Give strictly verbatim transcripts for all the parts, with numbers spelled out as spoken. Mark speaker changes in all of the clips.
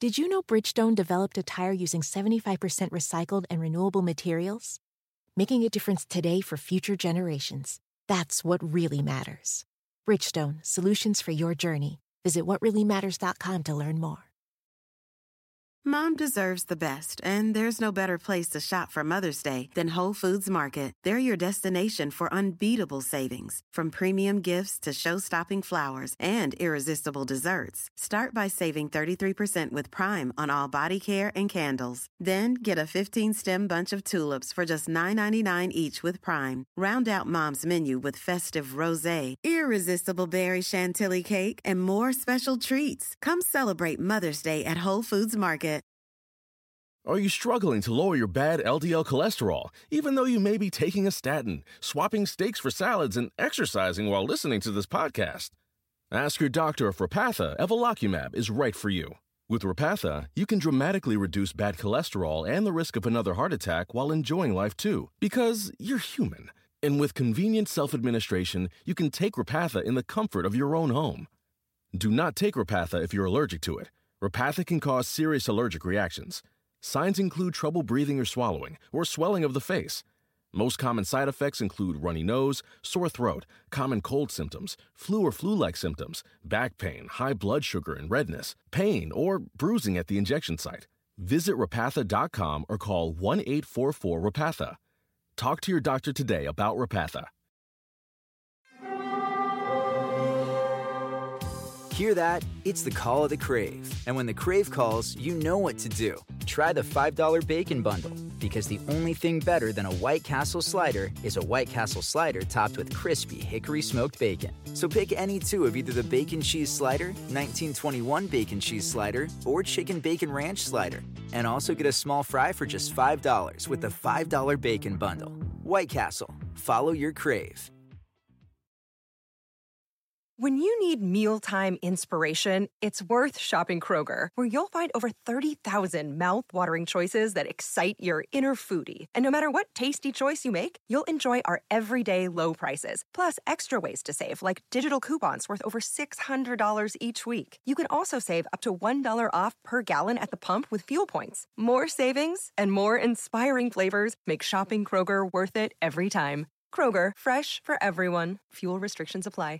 Speaker 1: Did you know Bridgestone developed a tire using seventy-five percent recycled and renewable materials? Making a difference today for future generations. That's what really matters. Bridgestone, solutions for your journey. Visit what really matters dot com to learn more.
Speaker 2: Mom deserves the best, and there's no better place to shop for Mother's Day than Whole Foods Market. They're your destination for unbeatable savings, from premium gifts to show-stopping flowers and irresistible desserts. Start by saving thirty-three percent with Prime on all body care and candles. Then get a fifteen-stem bunch of tulips for just nine ninety-nine each with Prime. Round out Mom's menu with festive rosé, irresistible berry chantilly cake, and more special treats. Come celebrate Mother's Day at Whole Foods Market.
Speaker 3: Are you struggling to lower your bad L D L cholesterol, even though you may be taking a statin, swapping steaks for salads, and exercising while listening to this podcast? Ask your doctor if Repatha Evolocumab is right for you. With Repatha, you can dramatically reduce bad cholesterol and the risk of another heart attack while enjoying life too, because you're human. And with convenient self-administration, you can take Repatha in the comfort of your own home. Do not take Repatha if you're allergic to it. Repatha can cause serious allergic reactions. Signs include trouble breathing or swallowing, or swelling of the face. Most common side effects include runny nose, sore throat, common cold symptoms, flu or flu-like symptoms, back pain, high blood sugar and redness, pain, or bruising at the injection site. Visit Repatha dot com or call one eight four four Repatha. Talk to your doctor today about Repatha.
Speaker 4: Hear that? It's the call of the Crave. And when the Crave calls, you know what to do. Try the five dollar Bacon Bundle, because the only thing better than a White Castle slider is a White Castle slider topped with crispy hickory smoked bacon. So pick any two of either the Bacon Cheese Slider, nineteen twenty-one Bacon Cheese Slider, or Chicken Bacon Ranch Slider. And also get a small fry for just five dollars with the five dollar Bacon Bundle. White Castle. Follow your Crave.
Speaker 5: When you need mealtime inspiration, it's worth shopping Kroger, where you'll find over thirty thousand mouth-watering choices that excite your inner foodie. And no matter what tasty choice you make, you'll enjoy our everyday low prices, plus extra ways to save, like digital coupons worth over six hundred dollars each week. You can also save up to one dollar off per gallon at the pump with fuel points. More savings and more inspiring flavors make shopping Kroger worth it every time. Kroger, fresh for everyone. Fuel restrictions apply.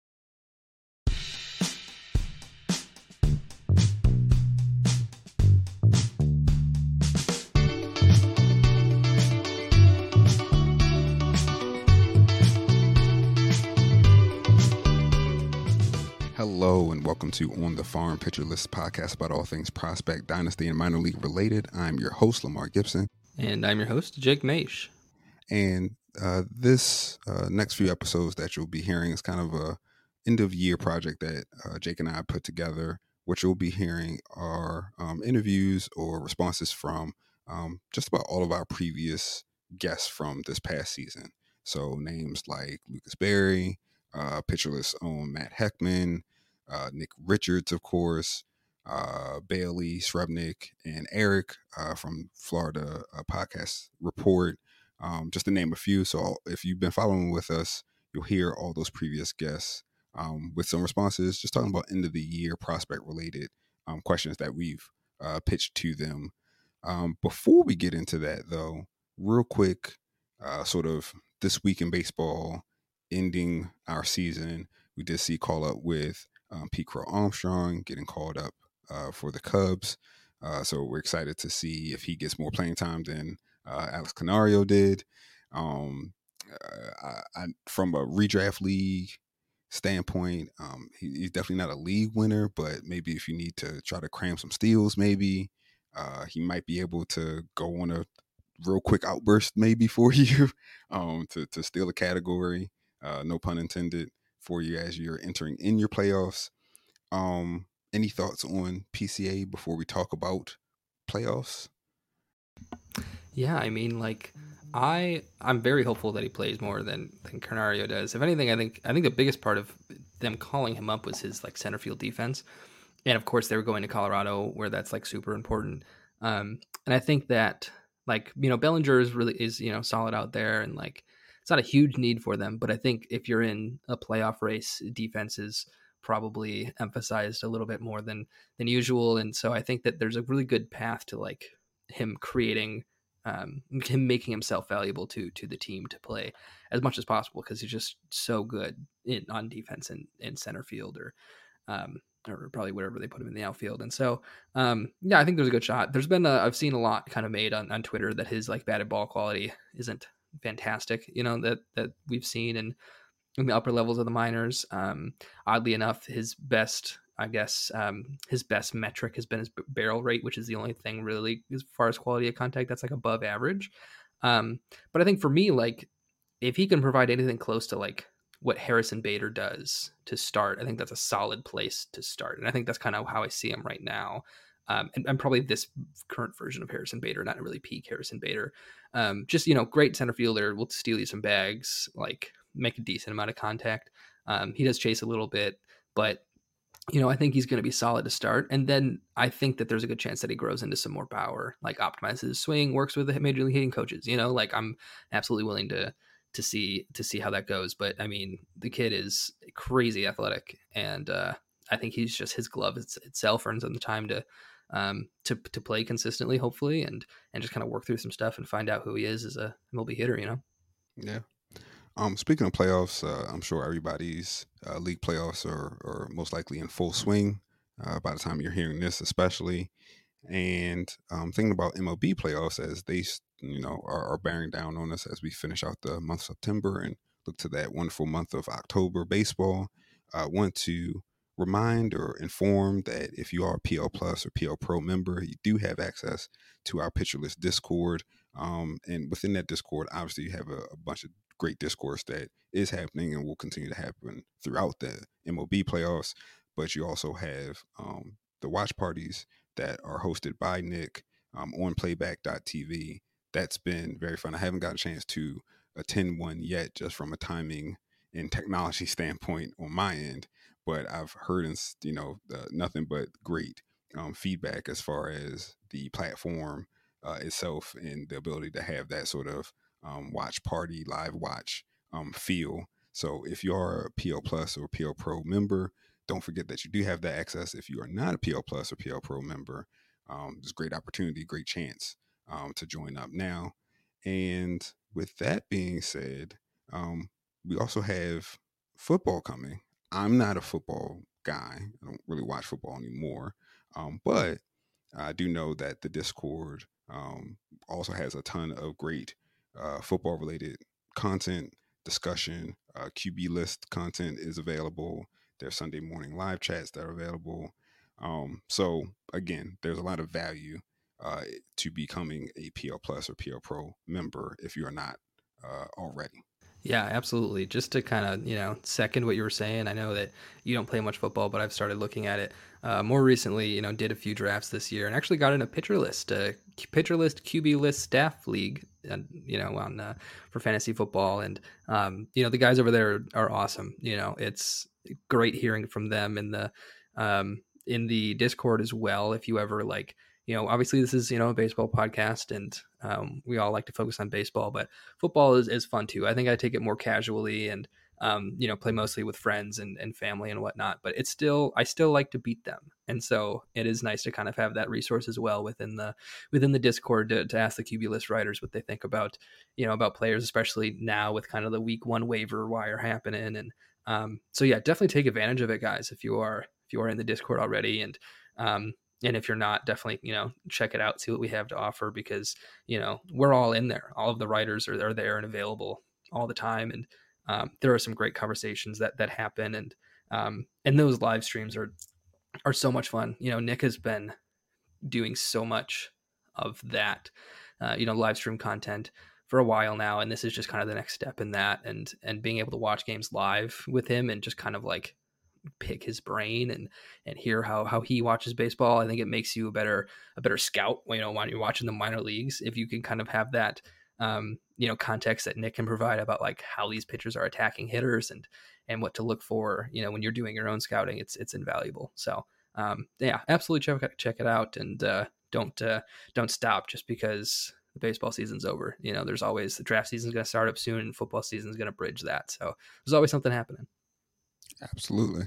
Speaker 6: Hello and welcome to On the Farm, Pitcher List podcast about all things prospect, dynasty, and minor league related. I'm your host, Lamar Gibson.
Speaker 7: And I'm your host, Jake Maish.
Speaker 6: And uh, this uh, next few episodes that you'll be hearing is kind of a end of year project that uh, Jake and I put together. What you'll be hearing are um, interviews or responses from um, just about all of our previous guests from this past season. So names like Lucas Berry, uh, Pitcher List own Matt Heckman, uh, Nick Richards, of course, uh, Bailey Srebnick, and Eric uh, from Florida uh, Podcast Report, um, just to name a few. So if you've been following with us, you'll hear all those previous guests um, with some responses, just talking about end of the year prospect related um, questions that we've uh, pitched to them. Um, before we get into that, though, real quick, uh, sort of this week in baseball, ending our season, we did see call up with um, Pete Crow Armstrong getting called up uh, for the Cubs. Uh, so we're excited to see if he gets more playing time than uh, Alex Canario did. Um, uh, I, I, from a redraft league standpoint, um, he, he's definitely not a league winner, but maybe if you need to try to cram some steals, maybe uh, he might be able to go on a real quick outburst maybe for you um, to, to steal a category. Uh, no pun intended, for you as you're entering in your playoffs. Um, any thoughts on P C A before we talk about playoffs?
Speaker 7: Yeah, I mean, like, I I'm very hopeful that he plays more than than Canario does. If anything, I think I think the biggest part of them calling him up was his like center field defense, and of course they were going to Colorado where that's like super important. Um, and I think that like you know Bellinger is really is you know solid out there, and like it's not a huge need for them. But I think if you're in a playoff race, defense is probably emphasized a little bit more than than usual. And so I think that there's a really good path to like him creating, um, him making himself valuable to to the team to play as much as possible, because he's just so good in on defense and in center field, or um, or probably whatever they put him in the outfield. And so, um, yeah, I think there's a good shot. There's been, a, I've seen a lot kind of made on, on Twitter that his like batted ball quality isn't fantastic, you know, that, that we've seen in, in the upper levels of the minors. Um, oddly enough, his best, I guess, um, his best metric has been his barrel rate, which is the only thing really as far as quality of contact that's like above average. Um, but I think for me, like if he can provide anything close to like what Harrison Bader does to start, I think that's a solid place to start. And I think that's kind of how I see him right now. Um, and, and probably this current version of Harrison Bader, not really peak Harrison Bader. Um, just, you know, great center fielder, will steal you some bags, like make a decent amount of contact. Um, he does chase a little bit, but, you know, I think he's going to be solid to start. And then I think that there's a good chance that he grows into some more power, like optimizes his swing, works with the major league hitting coaches, you know, like I'm absolutely willing to, to see, to see how that goes. But I mean, the kid is crazy athletic, and uh, I think he's just, his glove it's, itself earns him the time to, um, to, to play consistently, hopefully, and, and just kind of work through some stuff and find out who he is as a M L B hitter, you know?
Speaker 6: Yeah. Um, speaking of playoffs, uh, I'm sure everybody's uh, league playoffs are, are most likely in full swing uh, by the time you're hearing this, especially. And um, thinking about M L B playoffs as they, you know, are, are bearing down on us as we finish out the month of September and look to that wonderful month of October baseball. I uh, want to remind or inform that if you are a P L Plus or P L Pro member, you do have access to our Pitcher List Discord. Um, and within that Discord, obviously, you have a, a bunch of great discourse that is happening and will continue to happen throughout the M L B playoffs. But you also have um, the watch parties that are hosted by Nick um, on playback dot t v. That's been very fun. I haven't got a chance to attend one yet, just from a timing and technology standpoint on my end. But I've heard, you know, uh, nothing but great um, feedback as far as the platform uh, itself and the ability to have that sort of um, watch party, live watch um, feel. So if you are a P L Plus or P L Pro member, don't forget that you do have that access. If you are not a P L Plus or P L Pro member, um, there's great opportunity, great chance um, to join up now. And with that being said, um, we also have football coming. I'm not a football guy. I don't really watch football anymore. Um, but I do know that the Discord um, also has a ton of great uh, football-related content, discussion. Uh, Q B list content is available. There's Sunday morning live chats that are available. Um, so again, there's a lot of value uh, to becoming a P L Plus or P L Pro member if you are not uh, already.
Speaker 7: Yeah, absolutely. Just to kind of, you know, second what you were saying, I know that you don't play much football, but I've started looking at it uh, more recently, you know, did a few drafts this year and actually got in a pitcher list, uh, pitcher list, Q B list staff league, and, you know, on uh, for fantasy football. And, um, you know, the guys over there are awesome. You know, it's great hearing from them in the, um, in the Discord as well. If you ever like, you know, obviously this is, you know, a baseball podcast and um, we all like to focus on baseball, but football is, is fun too. I think I take it more casually and, um, you know, play mostly with friends and, and family and whatnot, but it's still, I still like to beat them. And so it is nice to kind of have that resource as well within the, within the Discord to, to ask the Q B list writers what they think about, you know, about players, especially now with kind of the week one waiver wire happening. And um, so yeah, definitely take advantage of it, guys. If you are, if you are in the Discord already and, um, And if you're not, definitely, you know, check it out, see what we have to offer, because, you know, we're all in there. All of the writers are, are there and available all the time. And um, there are some great conversations that, that happen. And, um, and those live streams are, are so much fun. You know, Nick has been doing so much of that, uh, you know, live stream content for a while now. And this is just kind of the next step in that. And, and being able to watch games live with him and just kind of like pick his brain and and hear how how he watches baseball. I think it makes you a better a better scout, you know, when you're watching the minor leagues, if you can kind of have that um you know context that Nick can provide about like how these pitchers are attacking hitters and and what to look for, you know, when you're doing your own scouting. It's it's invaluable. So um yeah, absolutely check check it out, and uh don't uh don't stop just because the baseball season's over. You know, there's always the draft season's going to start up soon and football season's going to bridge that, so there's always something happening.
Speaker 6: Absolutely.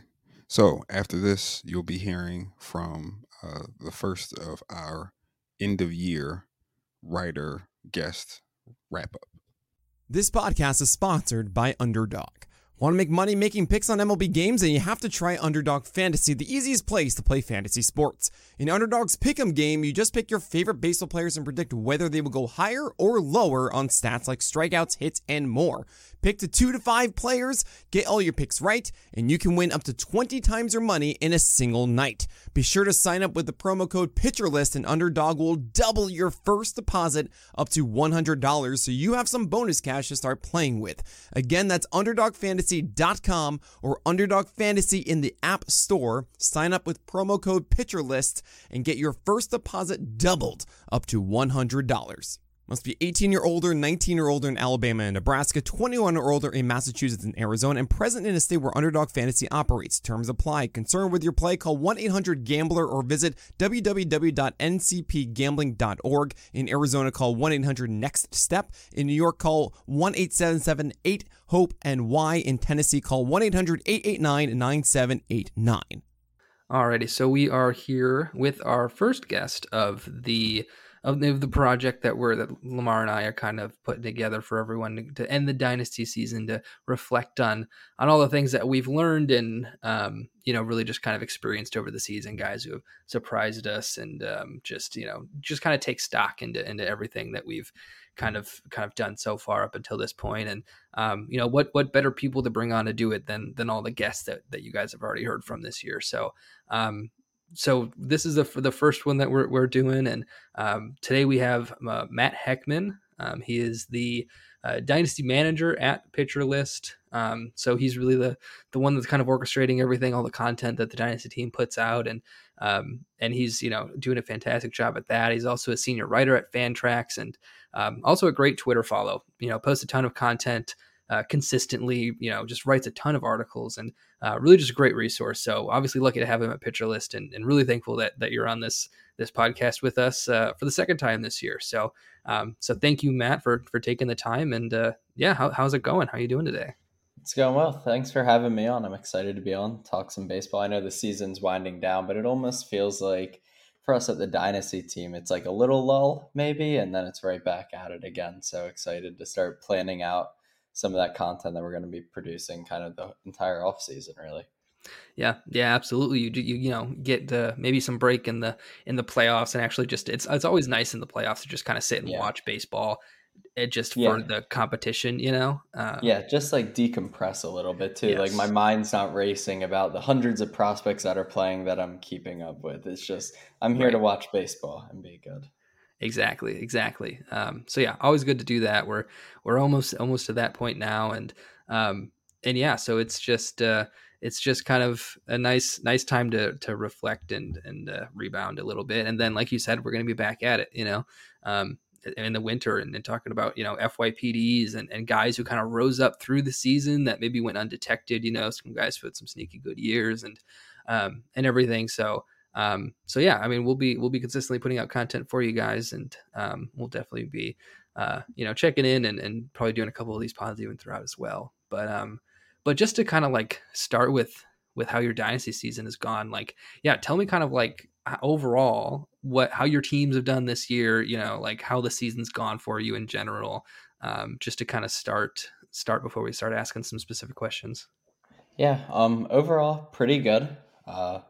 Speaker 6: So after this, you'll be hearing from uh, the first of our end of year writer guest wrap up.
Speaker 8: This podcast is sponsored by Underdog. Want to make money making picks on M L B games? Then you have to try Underdog Fantasy, the easiest place to play fantasy sports. In Underdog's Pick'em game, you just pick your favorite baseball players and predict whether they will go higher or lower on stats like strikeouts, hits, and more. Pick to two to five players, get all your picks right, and you can win up to twenty times your money in a single night. Be sure to sign up with the promo code PitcherList, and Underdog will double your first deposit up to one hundred dollars, so you have some bonus cash to start playing with. Again, that's underdog fantasy dot com or Underdog Fantasy in the App Store. Sign up with promo code PitcherList and get your first deposit doubled up to one hundred dollars. Must be eighteen or older, nineteen or older in Alabama and Nebraska, twenty-one or older in Massachusetts and Arizona, and present in a state where Underdog Fantasy operates. Terms apply. Concerned with your play? Call one eight hundred gambler or visit w w w dot n c p gambling dot org. In Arizona, call one eight hundred next step. In New York, call one eight seven seven eight hope N Y. In Tennessee, call one eight hundred eight eight nine nine seven eight nine.
Speaker 7: Alrighty, so we are here with our first guest of the of the, of the project that we're that Lamar and I are kind of putting together for everyone to, to end the dynasty season, to reflect on on all the things that we've learned and um, you know, really just kind of experienced over the season, guys who have surprised us, and um, just you know just kind of take stock into into everything that we've kind of kind of done so far up until this point. And um, you know, what what better people to bring on to do it than than all the guests that that you guys have already heard from this year. So um, so this is the the first one that we're we're doing, and um, today we have uh, Matt Heckman. Um, he is the uh, dynasty manager at PitcherList. Um, so he's really the the one that's kind of orchestrating everything, all the content that the dynasty team puts out, and um, and he's you know doing a fantastic job at that. He's also a senior writer at Fantrax, and um, also a great Twitter follow. You know, posts a ton of content uh, consistently. You know, just writes a ton of articles, and uh, really just a great resource. So obviously lucky to have him at PitcherList, and, and really thankful that that you're on this this podcast with us uh, for the second time this year. So um, so thank you, Matt, for for taking the time. And uh, yeah, how, how's it going? How are you doing today?
Speaker 9: It's going well. Thanks for having me on. I'm excited to be on, talk some baseball. I know the season's winding down, but it almost feels like for us at the Dynasty team, it's like a little lull maybe, and then it's right back at it again. So excited to start planning out some of that content that we're going to be producing kind of the entire off season, really.
Speaker 7: Yeah, yeah, absolutely. You you you know get uh, maybe some break in the in the playoffs, and actually just it's it's always nice in the playoffs to just kind of sit and yeah. watch baseball. It just for yeah. the competition, you know? Uh,
Speaker 9: yeah, just like decompress a little bit too. Yes. Like my mind's not racing about the hundreds of prospects that are playing that I'm keeping up with. It's just, I'm here right. to watch baseball and be good.
Speaker 7: Exactly, exactly. Um, so yeah, always good to do that. We're, we're almost, almost to that point now. And, um, and yeah, so it's just, uh, it's just kind of a nice, nice time to, to reflect and, and, uh, rebound a little bit. And then, like you said, we're going to be back at it, you know? Um, in the winter, and, and talking about, you know, F Y P Ds and, and guys who kind of rose up through the season that maybe went undetected, you know, some guys who had some sneaky good years and, um, and everything. So, um, so yeah, I mean, we'll be, we'll be consistently putting out content for you guys, and, um, we'll definitely be, uh, you know, checking in and, and probably doing a couple of these pods even throughout as well. But, um, but just to kind of like start with, with how your dynasty season has gone, like, yeah, tell me kind of like overall what how your teams have done this year, you know, like how the season's gone for you in general, um, just to kind of start start before we start asking some specific questions.
Speaker 9: Yeah, um, overall pretty good. Uh,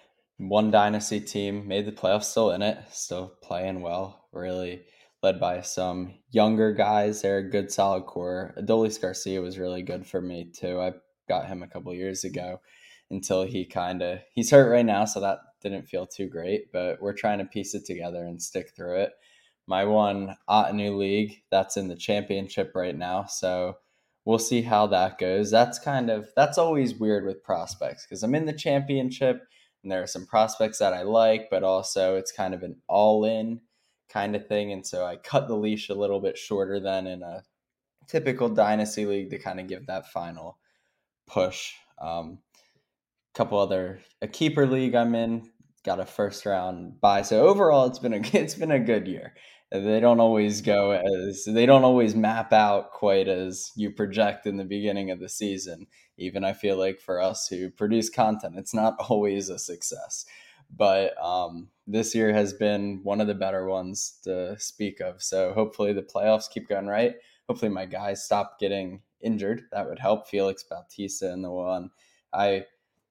Speaker 9: one dynasty team made the playoffs, still in it, still playing well, really led by some younger guys. They're a good solid core. Adolis Garcia was really good for me too. I got him a couple years ago until he kind of, he's hurt right now, so that didn't feel too great, but we're trying to piece it together and stick through it. My one Ottoneu League, that's in the championship right now, so we'll see how that goes. That's kind of, that's always weird with prospects, because I'm in the championship, and there are some prospects that I like, but also it's kind of an all-in kind of thing, and so I cut the leash a little bit shorter than in a typical dynasty league to kind of give that final push. Um, couple other, a keeper league I'm in, got a first round bye. So overall, it's been a it's been a good year, they don't always go as they don't always map out quite as you project in the beginning of the season. Even I feel like for us who produce content, it's not always a success. But um, this year has been one of the better ones to speak of. So hopefully the playoffs keep going right. Hopefully my guys stop getting injured. That would help. Felix Bautista in the one. I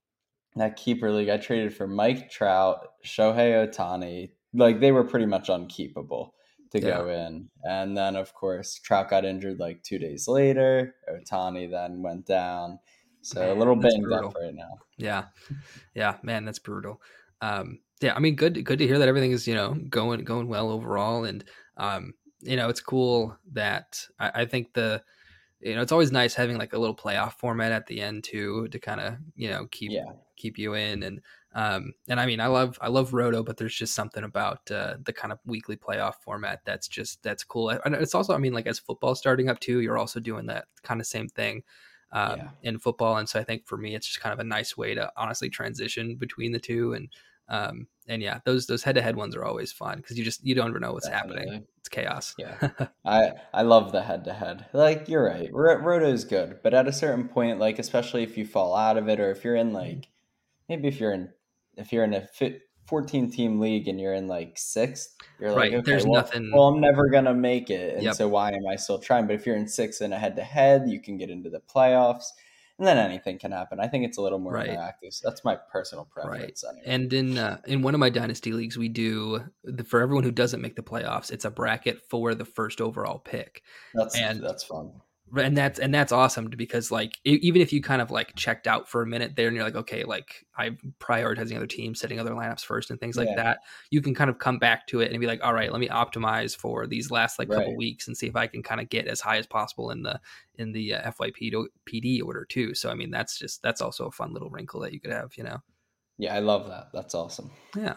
Speaker 9: that keeper league I traded for Mike Trout, Shohei Ohtani. Like they were pretty much unkeepable to
Speaker 7: Yeah.
Speaker 9: go in. And then of course Trout got injured like two days later. Ohtani then went down. So
Speaker 7: Man,
Speaker 9: a little
Speaker 7: that's
Speaker 9: banged
Speaker 7: brutal.
Speaker 9: up right now.
Speaker 7: Yeah. Yeah, man, that's brutal. Um, yeah, I mean, good, good to hear that everything is, you know, going, going well overall. And, um, you know, it's cool that I, I think the, you know, it's always nice having like a little playoff format at the end too, to kind of, you know, keep,
Speaker 9: Yeah.
Speaker 7: keep you in. And, um, and I mean, I love, I love Roto, but there's just something about, uh, the kind of weekly playoff format that's just, that's cool. And it's also, I mean, like as football starting up too, you're also doing that kind of same thing. Um,
Speaker 9: Yeah.
Speaker 7: in football. And so I think for me, it's just kind of a nice way to honestly transition between the two. And, um, and yeah, those, those head to head ones are always fun because you just, you don't ever know what's
Speaker 9: Definitely.
Speaker 7: happening. It's chaos.
Speaker 9: Yeah. I I love the head to head. Like you're right. Ro- Roto is good, but at a certain point, like especially if you fall out of it, or if you're in like maybe if you're in if you're in a fit fourteen team league and you're in like sixth, you're like,
Speaker 7: Right.
Speaker 9: okay,
Speaker 7: There's
Speaker 9: well,
Speaker 7: nothing.
Speaker 9: well, I'm never gonna make it, and
Speaker 7: Yep.
Speaker 9: so why am I still trying? But if you're in sixth in a head to head, you can get into the playoffs, and then anything can happen. I think it's a little more
Speaker 7: Right.
Speaker 9: interactive. So that's my personal
Speaker 7: Right.
Speaker 9: preference. Anyway.
Speaker 7: And in, uh, in one of my dynasty leagues, we do the, for everyone who doesn't make the playoffs, it's a bracket for the first overall pick.
Speaker 9: That's
Speaker 7: and
Speaker 9: that's fun.
Speaker 7: And that's and that's awesome because like e- even if you kind of like checked out for a minute there and you're like, okay, like I'm prioritizing other teams, setting other lineups first and things like
Speaker 9: Yeah.
Speaker 7: that, you can kind of come back to it and be like, all right, let me optimize for these last like couple
Speaker 9: Right.
Speaker 7: weeks and see if I can kind of get as high as possible in the in the uh, F Y P D order too. So I mean, that's just that's also a fun little wrinkle that you could have, you know.
Speaker 9: Yeah, I love that. That's awesome.
Speaker 7: Yeah.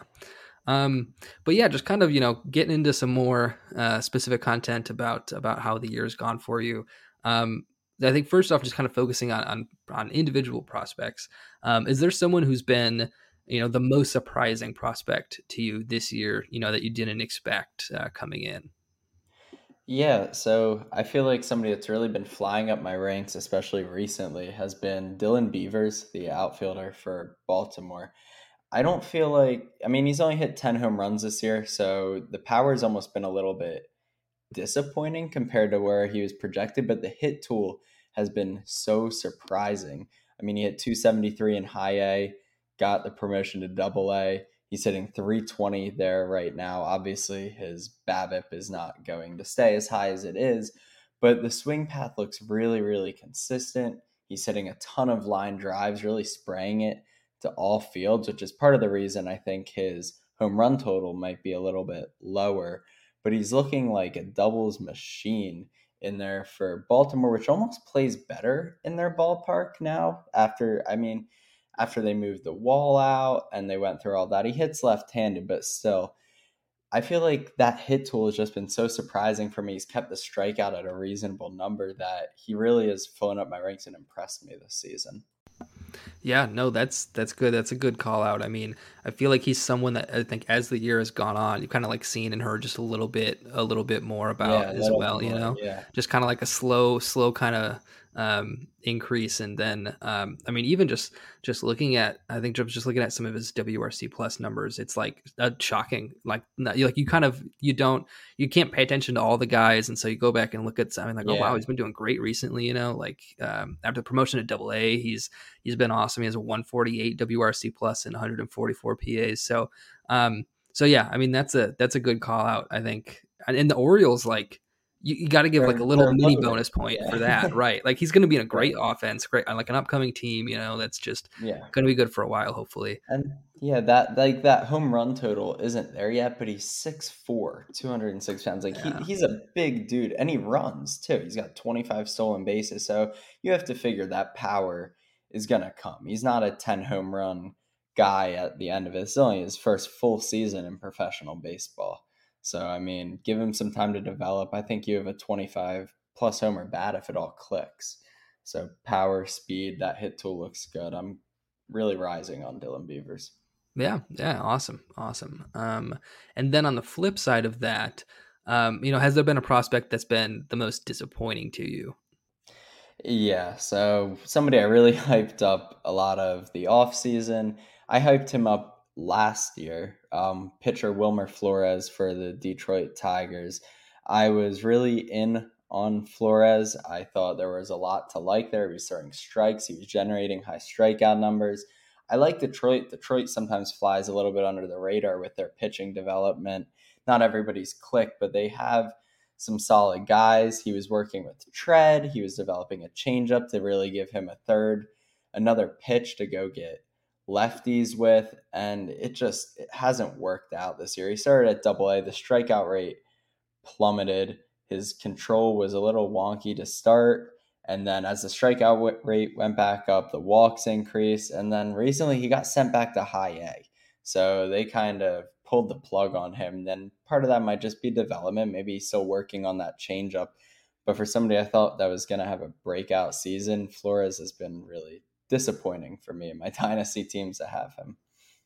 Speaker 7: Um, but yeah, just kind of, you know, getting into some more uh, specific content about about how the year's gone for you. Um, I think first off, just kind of focusing on on, on individual prospects. Um, is there someone who's been, you know, the most surprising prospect to you this year, you know, that you didn't expect uh, coming in?
Speaker 9: Yeah, so I feel like somebody that's really been flying up my ranks, especially recently, has been Dylan Beavers, the outfielder for Baltimore. I don't feel like, I mean, he's only hit ten home runs this year, so the power's almost been a little bit disappointing compared to where he was projected, but the hit tool has been so surprising. I mean, he hit two seventy-three in high A, got the promotion to double A. He's hitting three twenty there right now. Obviously, his BABIP is not going to stay as high as it is, but the swing path looks really, really consistent. He's hitting a ton of line drives, really spraying it to all fields, which is part of the reason I think his home run total might be a little bit lower. But he's looking like a doubles machine in there for Baltimore, which almost plays better in their ballpark now after, I mean, after they moved the wall out and they went through all that. He hits left-handed, but still, I feel like that hit tool has just been so surprising for me. He's kept the strikeout at a reasonable number that he really is filling up my ranks and impressed me this season.
Speaker 7: Yeah, no, that's that's good. That's a good call out. I mean, I feel like he's someone that I think as the year has gone on, you've kind of like seen and heard just a little bit, a little bit more about
Speaker 9: Yeah, a
Speaker 7: as
Speaker 9: little
Speaker 7: well. You
Speaker 9: more,
Speaker 7: know,
Speaker 9: yeah.
Speaker 7: just kind of like a slow, slow kind of um, increase, and then um, I mean, even just just looking at, I think just looking at some of his W R C plus numbers, it's like uh, shocking. Like, not, like you kind of you don't you can't pay attention to all the guys, and so you go back and look at something like, oh
Speaker 9: Yeah.
Speaker 7: wow, he's been doing great recently. You know, like um, after the promotion to double A, he's he's been awesome. He has a one forty-eight W R C plus and one forty-four P As. So, um, so yeah, I mean that's a that's a good call out, I think. And, and the Orioles, like you, you got to give
Speaker 9: They're-
Speaker 7: like a little
Speaker 9: they're
Speaker 7: mini
Speaker 9: loaded.
Speaker 7: bonus point
Speaker 9: Yeah.
Speaker 7: for that, right? Like he's going to be in a great offense, great like an upcoming team. You know, that's just
Speaker 9: Yeah.
Speaker 7: going to be good for a while, hopefully.
Speaker 9: And yeah, that like that home run total isn't there yet, but he's six four, two hundred six pounds. Like
Speaker 7: Yeah.
Speaker 9: he, he's a big dude, and he runs too. He's got twenty-five stolen bases, so you have to figure that power is gonna come. He's not a ten home run guy at the end of it. It's only his first full season in professional baseball. So I mean, give him some time to develop. I think you have a twenty-five plus homer bat if it all clicks. So power, speed, that hit tool looks good. I'm really rising on Dylan Beavers.
Speaker 7: Yeah, yeah, awesome, awesome. Um, and then on the flip side of that, Um, you know, has there been a prospect that's been the most disappointing to you?
Speaker 9: Yeah, so somebody I really hyped up a lot of the offseason. I hyped him up last year, um, pitcher Wilmer Flores for the Detroit Tigers. I was really in on Flores. I thought there was a lot to like there. He was throwing strikes. He was generating high strikeout numbers. I like Detroit. Detroit sometimes flies a little bit under the radar with their pitching development. Not everybody's click, but they have some solid guys. He was working with Tread. He was developing a changeup to really give him a third, another pitch to go get lefties with, and it just it hasn't worked out this year. He started at Double A. The strikeout rate plummeted. His control was a little wonky to start, and then as the strikeout rate went back up, the walks increased, and then recently he got sent back to High A. So they kind of pulled the plug on him. Then part of that might just be development. Maybe he's still working on that changeup. But for somebody I thought that was going to have a breakout season, Flores has been really disappointing for me and my dynasty teams that have him.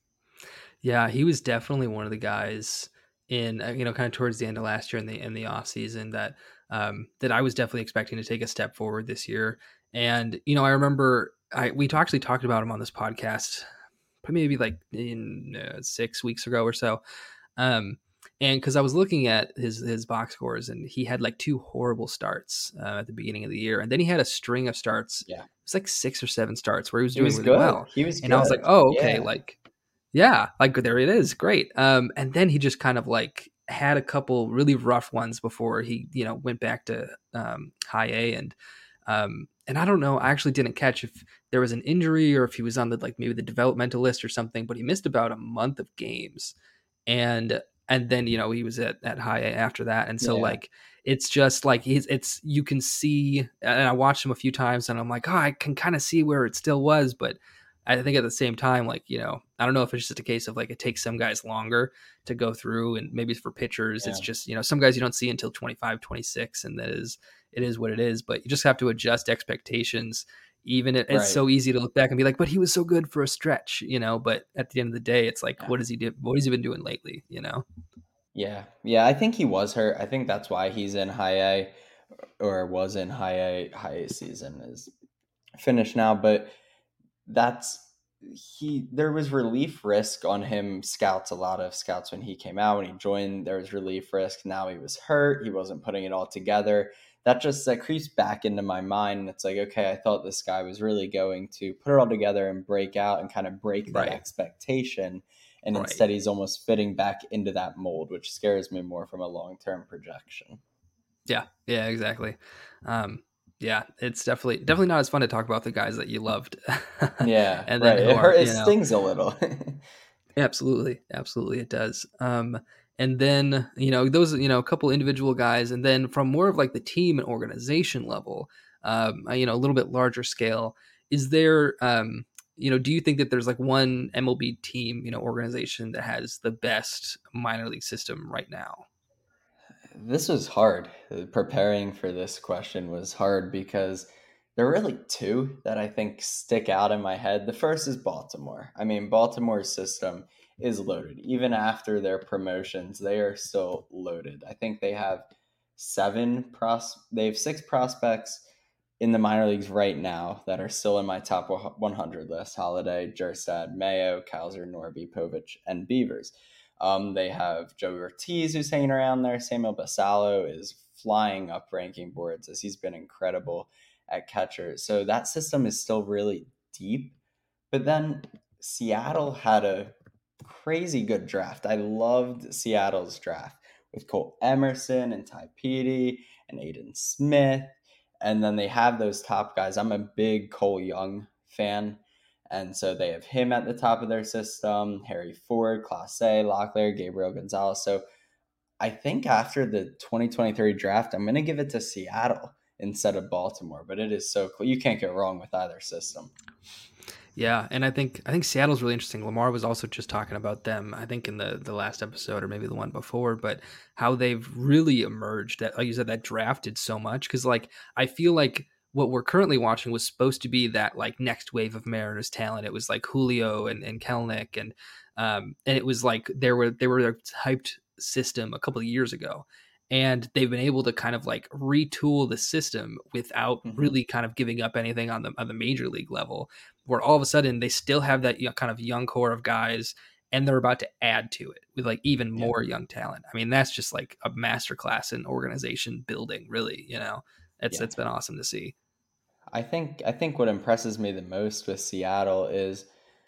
Speaker 7: Yeah, he was definitely one of the guys in, you know, kind of towards the end of last year in the in the off season that um, that I was definitely expecting to take a step forward this year. And you know, I remember I we actually talked about him on this podcast maybe like in uh, six weeks ago or so. Um, and because I was looking at his his box scores, and he had like two horrible starts uh, at the beginning of the year, and then he had a string of starts.
Speaker 9: Yeah,
Speaker 7: it's like six or seven starts where he was
Speaker 9: he
Speaker 7: doing
Speaker 9: was
Speaker 7: really
Speaker 9: good.
Speaker 7: well.
Speaker 9: He was,
Speaker 7: and
Speaker 9: good.
Speaker 7: I was like, oh, okay,
Speaker 9: yeah.
Speaker 7: like, yeah, like there it is, great. Um, and then he just kind of like had a couple really rough ones before he, you know, went back to um, High A, and um, and I don't know, I actually didn't catch if there was an injury or if he was on the like maybe the developmental list or something, but he missed about a month of games, and and then you know he was at at High A after that, and so yeah. like it's just like he's it's you can see, and I watched him a few times, and I'm like, oh, I can kind of see where it still was, but I think at the same time, like, you know, I don't know if it's just a case of like it takes some guys longer to go through, and maybe for pitchers, yeah. it's just, you know, some guys you don't see until twenty-five, twenty-six, and that is, it is what it is, but you just have to adjust expectations. Even it, it's right. so easy to look back and be like, but he was so good for a stretch, you know, but at the end of the day, it's like, yeah. what does he do? What has he been doing lately? You know?
Speaker 9: Yeah. Yeah. I think he was hurt. I think that's why he's in High A, or was in High A. High A season is finished now, but that's he there was relief risk on him. Scouts, a lot of scouts when he came out, when he joined, there was relief risk. Now he was hurt, he wasn't putting it all together. That just that creeps back into my mind, and it's like, okay, I thought this guy was really going to put it all together and break out and kind of break that right. expectation, and right. instead he's almost fitting back into that mold, which scares me more from a long-term projection.
Speaker 7: Yeah, yeah, exactly. Um Yeah, it's definitely definitely not as fun to talk about the guys that you loved.
Speaker 9: Yeah,
Speaker 7: and
Speaker 9: then
Speaker 7: then
Speaker 9: right. it, hurt,
Speaker 7: are,
Speaker 9: it
Speaker 7: know,
Speaker 9: stings a little.
Speaker 7: absolutely, absolutely, it does. Um, and then you know those you know a couple individual guys, and then from more of like the team and organization level, um, you know, a little bit larger scale. Is there, um, you know, do you think that there's like one M L B team, you know, organization that has the best minor league system right now?
Speaker 9: This was hard. Preparing for this question was hard because there are really two that I think stick out in my head. The first is Baltimore. I mean, Baltimore's system is loaded. Even after their promotions, they are still loaded. I think they have seven pros. They have six prospects in the minor leagues right now that are still in my top one hundred list: Holiday, Jerstad, Mayo, Kaiser, Norby, Povich, and Beavers. Um, they have Joey Ortiz, who's hanging around there. Samuel Basallo is flying up ranking boards as he's been incredible at catcher. So that system is still really deep. But then Seattle had a crazy good draft. I loved Seattle's draft with Cole Emerson and Ty Petey and Aiden Smith. And then they have those top guys. I'm a big Cole Young fan. And so they have him at the top of their system, Harry Ford, Clase, Locklear, Gabriel Gonzalez. So I think after the twenty twenty-three draft, I'm going to give it to Seattle instead of Baltimore. But it is so cool. You can't get wrong with either system.
Speaker 7: Yeah, and I think I think Seattle's really interesting. Lamar was also just talking about them, I think in the, the last episode or maybe the one before, but how they've really emerged. That, like you said, that drafted so much. Because like I feel like what we're currently watching was supposed to be that like next wave of Mariners talent. It was like Julio and, and Kelenic, and um and it was like there were they were a hyped system a couple of years ago, and they've been able to kind of like retool the system without mm-hmm. really kind of giving up anything on the on the major league level, where all of a sudden they still have that, you know, kind of young core of guys, and they're about to add to it with like even yeah. more young talent. I mean, that's just like a masterclass in organization building, really. You know, it's yeah. it's been awesome to see.
Speaker 9: I think I think what impresses me the most with Seattle is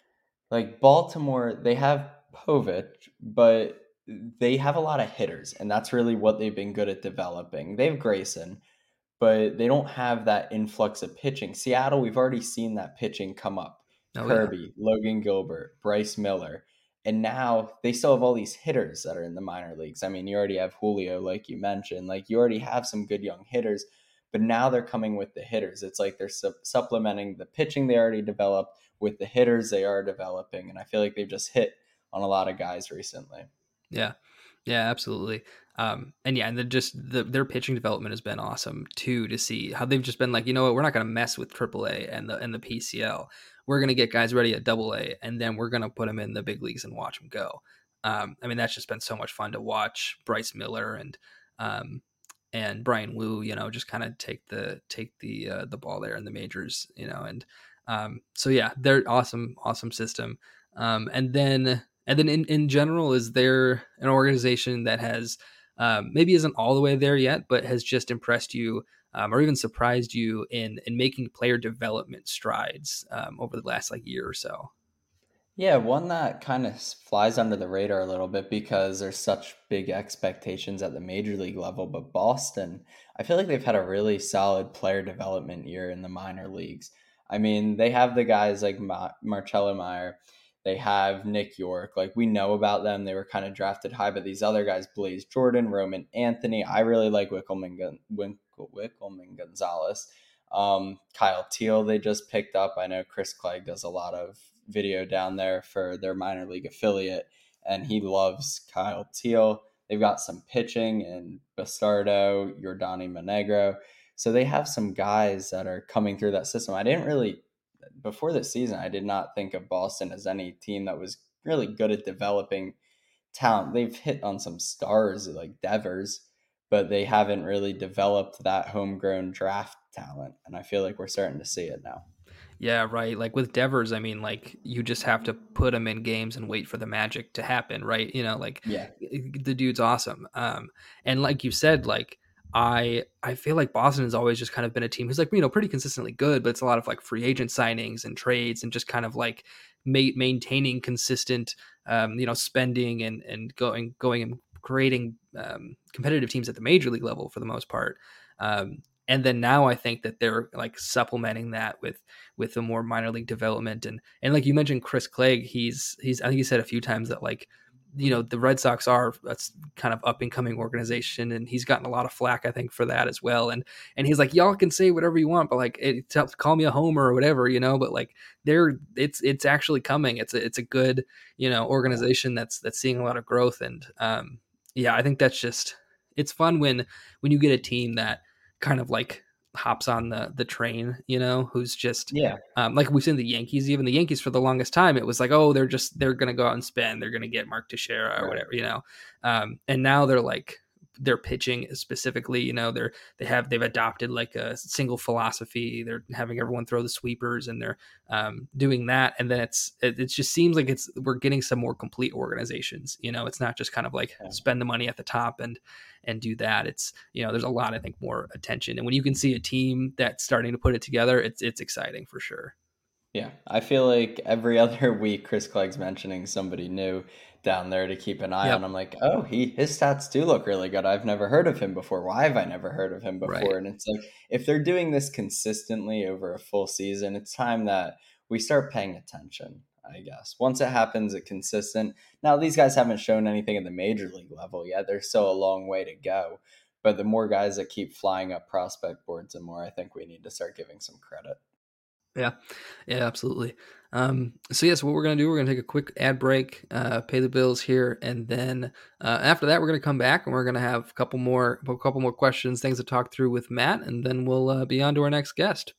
Speaker 9: like Baltimore, they have Povich, but they have a lot of hitters, and that's really what they've been good at developing. They have Grayson, but they don't have that influx of pitching. Seattle, we've already seen that pitching come up. Oh, Kirby, yeah. Logan Gilbert, Bryce Miller, and now they still have all these hitters that are in the minor leagues. I mean, you already have Julio, like you mentioned. Like, you already have some good young hitters, but now they're coming with the hitters. It's like they're su- supplementing the pitching they already developed with the hitters they are developing, and I feel like they've just hit on a lot of guys recently.
Speaker 7: Yeah, yeah, absolutely. Um, and yeah, and the, just the, their pitching development has been awesome too, to see how they've just been like, you know what, we're not going to mess with triple A and the and the P C L. We're going to get guys ready at double A, and then we're going to put them in the big leagues and watch them go. Um, I mean, that's just been so much fun to watch Bryce Miller and um, and Brian Wu, you know, just kind of take the take the uh, the ball there in the majors, you know, and um, so yeah, they're awesome, awesome system. Um, and then. And then in, in general, is there an organization that has um, maybe isn't all the way there yet, but has just impressed you um, or even surprised you in in making player development strides um, over the last like year or so?
Speaker 9: Yeah, one that kind of flies under the radar a little bit because there's such big expectations at the major league level. But Boston, I feel like they've had a really solid player development year in the minor leagues. I mean, they have the guys like Ma- Marcelo Meyer. They have Nick York. Like, we know about them. They were kind of drafted high, but these other guys, Blaze Jordan, Roman Anthony. I really like Wickelman, Gun- Wickelman Gonzalez. Um, Kyle Teal, they just picked up. I know Chris Clegg does a lot of video down there for their minor league affiliate, and he loves Kyle Teal. They've got some pitching in Bastardo, Yordani Monegro. So they have some guys that are coming through that system. I didn't really... Before this season, I did not think of Boston as any team that was really good at developing talent. They've hit on some stars like Devers, but they haven't really developed that homegrown draft talent. And I feel like we're starting to see it now.
Speaker 7: Yeah, right. Like with Devers, I mean, like you just have to put him in games and wait for the magic to happen, right? You know, like
Speaker 9: yeah.
Speaker 7: the dude's awesome. Um, and like you said, like, I I feel like Boston has always just kind of been a team who's like, you know, pretty consistently good, but it's a lot of like free agent signings and trades and just kind of like ma- maintaining consistent, um, you know, spending and and going going and creating um, competitive teams at the major league level for the most part. Um, and then now I think that they're like supplementing that with with the more minor league development and and like you mentioned, Chris Clegg, he's he's I think he said a few times that like, you know, the Red Sox are that's kind of up and coming organization, and he's gotten a lot of flack, I think, for that as well. And and he's like, y'all can say whatever you want, but like, it, call me a homer or whatever, you know. But like, they're it's it's actually coming. It's a it's a good, you know, organization that's that's seeing a lot of growth. And um, yeah, I think that's just it's fun when when you get a team that kind of like hops on the the train, you know, who's just
Speaker 9: yeah
Speaker 7: um, like we've seen the Yankees. Even the Yankees for the longest time, it was like, oh, they're just they're gonna go out and spend, they're gonna get Mark Teixeira or right. whatever, you know. Um, and now they're like their pitching specifically, you know, they're they have they've adopted like a single philosophy. They're having everyone throw the sweepers, and they're um, doing that. And then it's it, it just seems like it's we're getting some more complete organizations. You know, it's not just kind of like yeah. spend the money at the top and and do that. It's, you know, there's a lot, I think, more attention. And when you can see a team that's starting to put it together, it's it's exciting for sure.
Speaker 9: Yeah, I feel like every other week Chris Clegg's mentioning somebody new down there to keep an eye yep. on. I'm like, oh, he his stats do look really good. I've never heard of him before. Why have I never heard of him before? Right. And it's like, if they're doing this consistently over a full season, it's time that we start paying attention, I guess. Once it happens, it's consistent. Now, these guys haven't shown anything at the major league level yet. There's still a long way to go. But the more guys that keep flying up prospect boards, the more I think we need to start giving some credit.
Speaker 7: Yeah, yeah, absolutely. Um, so yes, what we're going to do, we're going to take a quick ad break, uh, pay the bills here. And then uh, after that, we're going to come back and we're going to have a couple more, a couple more questions, things to talk through with Matt. And then we'll uh, be on to our next guest.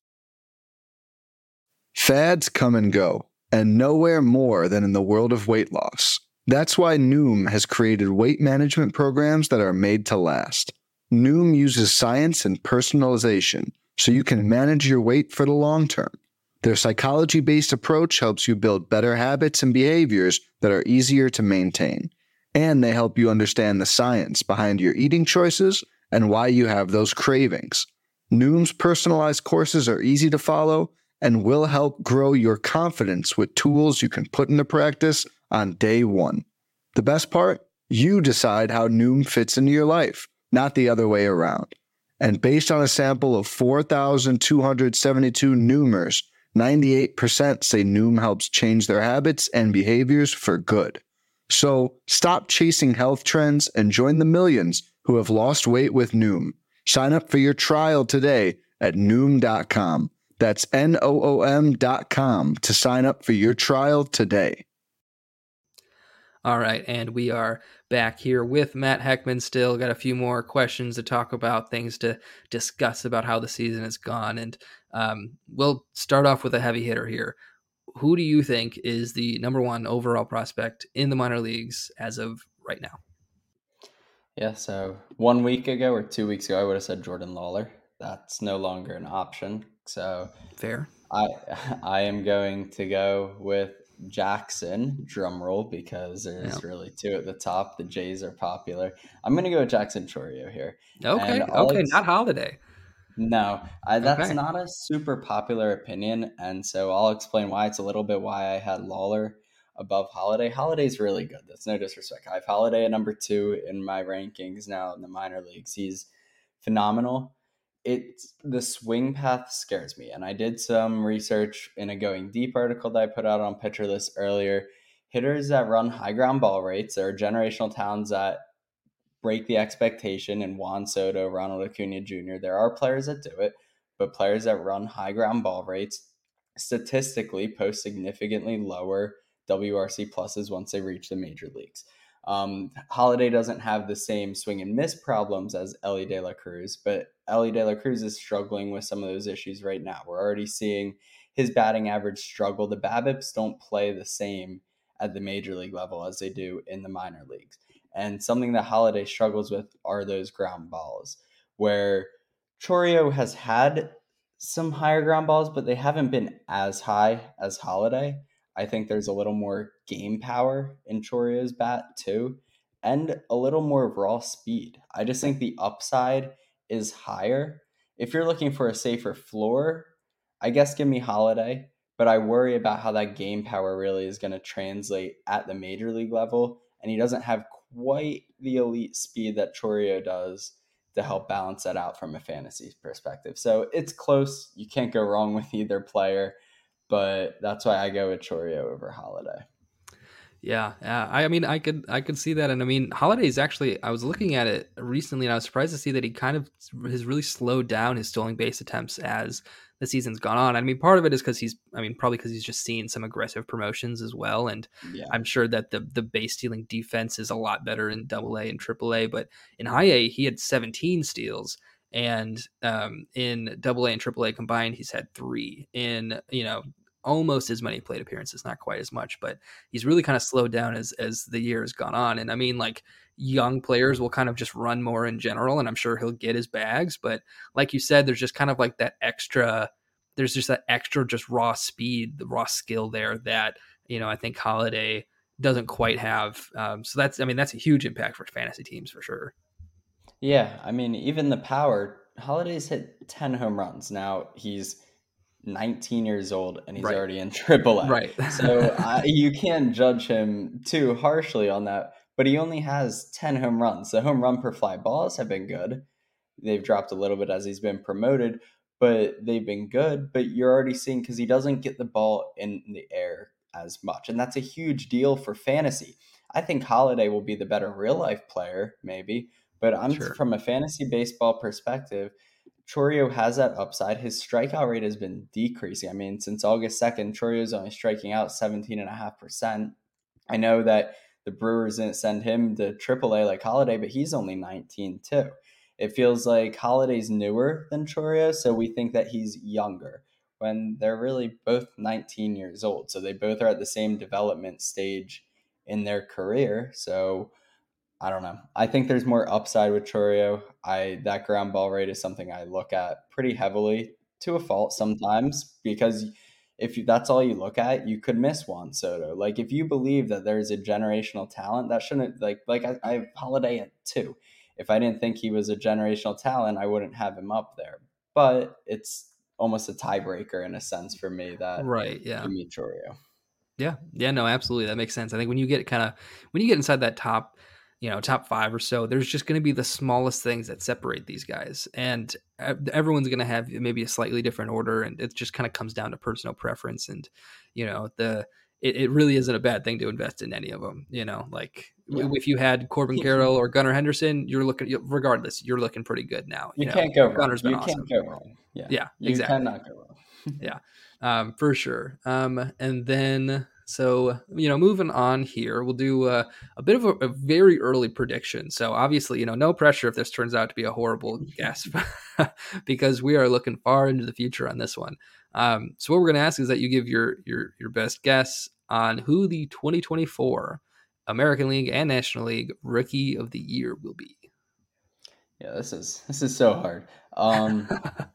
Speaker 10: Fads come and go, and nowhere more than in the world of weight loss. That's why Noom has created weight management programs that are made to last. Noom uses science and personalization so you can manage your weight for the long term. Their psychology-based approach helps you build better habits and behaviors that are easier to maintain. And they help you understand the science behind your eating choices and why you have those cravings. Noom's personalized courses are easy to follow and will help grow your confidence with tools you can put into practice on day one. The best part? You decide how Noom fits into your life, not the other way around. And based on a sample of four thousand two hundred seventy-two Noomers, ninety-eight percent say Noom helps change their habits and behaviors for good. So stop chasing health trends and join the millions who have lost weight with Noom. Sign up for your trial today at Noom dot com. That's N O O M dot com to sign up for your trial today.
Speaker 7: All right, and we are back here with Matt Heckman still. Got a few more questions to talk about, things to discuss about how the season has gone. And um, we'll start off with a heavy hitter here. Who do you think is the number one overall prospect in the minor leagues as of right now?
Speaker 9: Yeah, so one week ago or two weeks ago, I would have said Jordan Lawler. That's no longer an option. So
Speaker 7: fair.
Speaker 9: I I am going to go with Jackson, drum roll, because there's yeah. really two at the top. The Jays are popular. I'm going to go with Jackson Chourio here.
Speaker 7: Okay, okay, ex- not Holiday.
Speaker 9: No, I, that's
Speaker 7: okay.
Speaker 9: not a super popular opinion, and so I'll explain why. It's a little bit why I had Lawler above Holiday. Holiday's really good. That's no disrespect. I have Holiday at number two in my rankings now in the minor leagues. He's phenomenal. It's the swing path scares me. And I did some research in a Going Deep article that I put out on Pitcher List earlier. Hitters that run high ground ball rates, there are generational talents that break the expectation in Juan Soto, Ronald Acuna Junior There are players that do it, but players that run high ground ball rates statistically post significantly lower W R C pluses once they reach the major leagues. Um, Holiday doesn't have the same swing and miss problems as Elly De La Cruz, but Elly De La Cruz is struggling with some of those issues right now. We're already seeing his batting average struggle. The BABIPs don't play the same at the major league level as they do in the minor leagues. And something that Holiday struggles with are those ground balls, where Chourio has had some higher ground balls, but they haven't been as high as Holiday. I think there's a little more game power in Chourio's bat too, and a little more raw speed. I just think the upside is higher. If you're looking for a safer floor, I guess give me Holiday, but I worry about how that game power really is going to translate at the major league level, and he doesn't have quite the elite speed that Chourio does to help balance that out from a fantasy perspective. So it's close. You can't go wrong with either player. But that's why I go with Chourio over Holiday.
Speaker 7: Yeah, yeah. I mean, I could, I could see that, and I mean, Holiday is actually. I was looking at it recently, and I was surprised to see that he kind of has really slowed down his stolen base attempts as the season's gone on. I mean, part of it is because he's, I mean, probably because he's just seen some aggressive promotions as well, and yeah. I'm sure that the the base stealing defense is a lot better in Double A and Triple A. But in High A, he had seventeen steals. And um, in Double A and Triple A combined, he's had three in, you know, almost as many plate appearances, not quite as much, but he's really kind of slowed down as as the year has gone on. And I mean, like, young players will kind of just run more in general, and I'm sure he'll get his bags. But like you said, there's just kind of like that extra, there's just that extra just raw speed, the raw skill there that, you know, I think Holiday doesn't quite have. Um, so that's, I mean, that's a huge impact for fantasy teams for sure.
Speaker 9: Yeah, I mean, even the power, Holiday's hit ten home runs. Now he's nineteen years old and he's right. already in Triple A.
Speaker 7: Right.
Speaker 9: so uh, you can't judge him too harshly on that, but he only has ten home runs. The home run per fly balls have been good. They've dropped a little bit as he's been promoted, but they've been good. But you're already seeing, because he doesn't get the ball in the air as much. And that's a huge deal for fantasy. I think Holiday will be the better real life player, maybe. But I'm sure. From a fantasy baseball perspective, Chourio has that upside. His strikeout rate has been decreasing. I mean, since August second, Chourio is only striking out seventeen point five percent. I know that the Brewers didn't send him to Triple A like Holiday, but he's only nineteen too. It feels like Holiday's newer than Chourio, so we think that he's younger when they're really both nineteen years old. So they both are at the same development stage in their career. So I don't know. I think there's more upside with Chourio. I that ground ball rate is something I look at pretty heavily, to a fault sometimes, because if you, that's all you look at, you could miss Juan Soto. Like, if you believe that there's a generational talent, that shouldn't, like like I, I have Holiday at two. If I didn't think he was a generational talent, I wouldn't have him up there. But it's almost a tiebreaker in a sense for me that
Speaker 7: Right, yeah.
Speaker 9: give me Chourio.
Speaker 7: Yeah, yeah, no, absolutely, that makes sense. I think when you get kind of when you get inside that top, you know, top five or so, there's just going to be the smallest things that separate these guys, and everyone's going to have maybe a slightly different order, and it just kind of comes down to personal preference. And you know, the it, it really isn't a bad thing to invest in any of them. You know, like yeah. if you had Corbin Carroll or Gunnar Henderson, you're looking regardless, you're looking pretty good now.
Speaker 9: You,
Speaker 7: you know?
Speaker 9: can't go wrong.
Speaker 7: Gunner's been
Speaker 9: you
Speaker 7: awesome.
Speaker 9: can't go wrong. Yeah,
Speaker 7: yeah,
Speaker 9: you
Speaker 7: exactly.
Speaker 9: cannot go wrong.
Speaker 7: yeah, um, for sure. Um, and then. So, you know, moving on here, we'll do uh, a bit of a, a very early prediction. So obviously, you know, no pressure if this turns out to be a horrible guess because we are looking far into the future on this one. Um, so what we're going to ask is that you give your, your, your best guess on who the twenty twenty-four American League and National League Rookie of the Year will be.
Speaker 9: Yeah, this is, this is so hard. Um,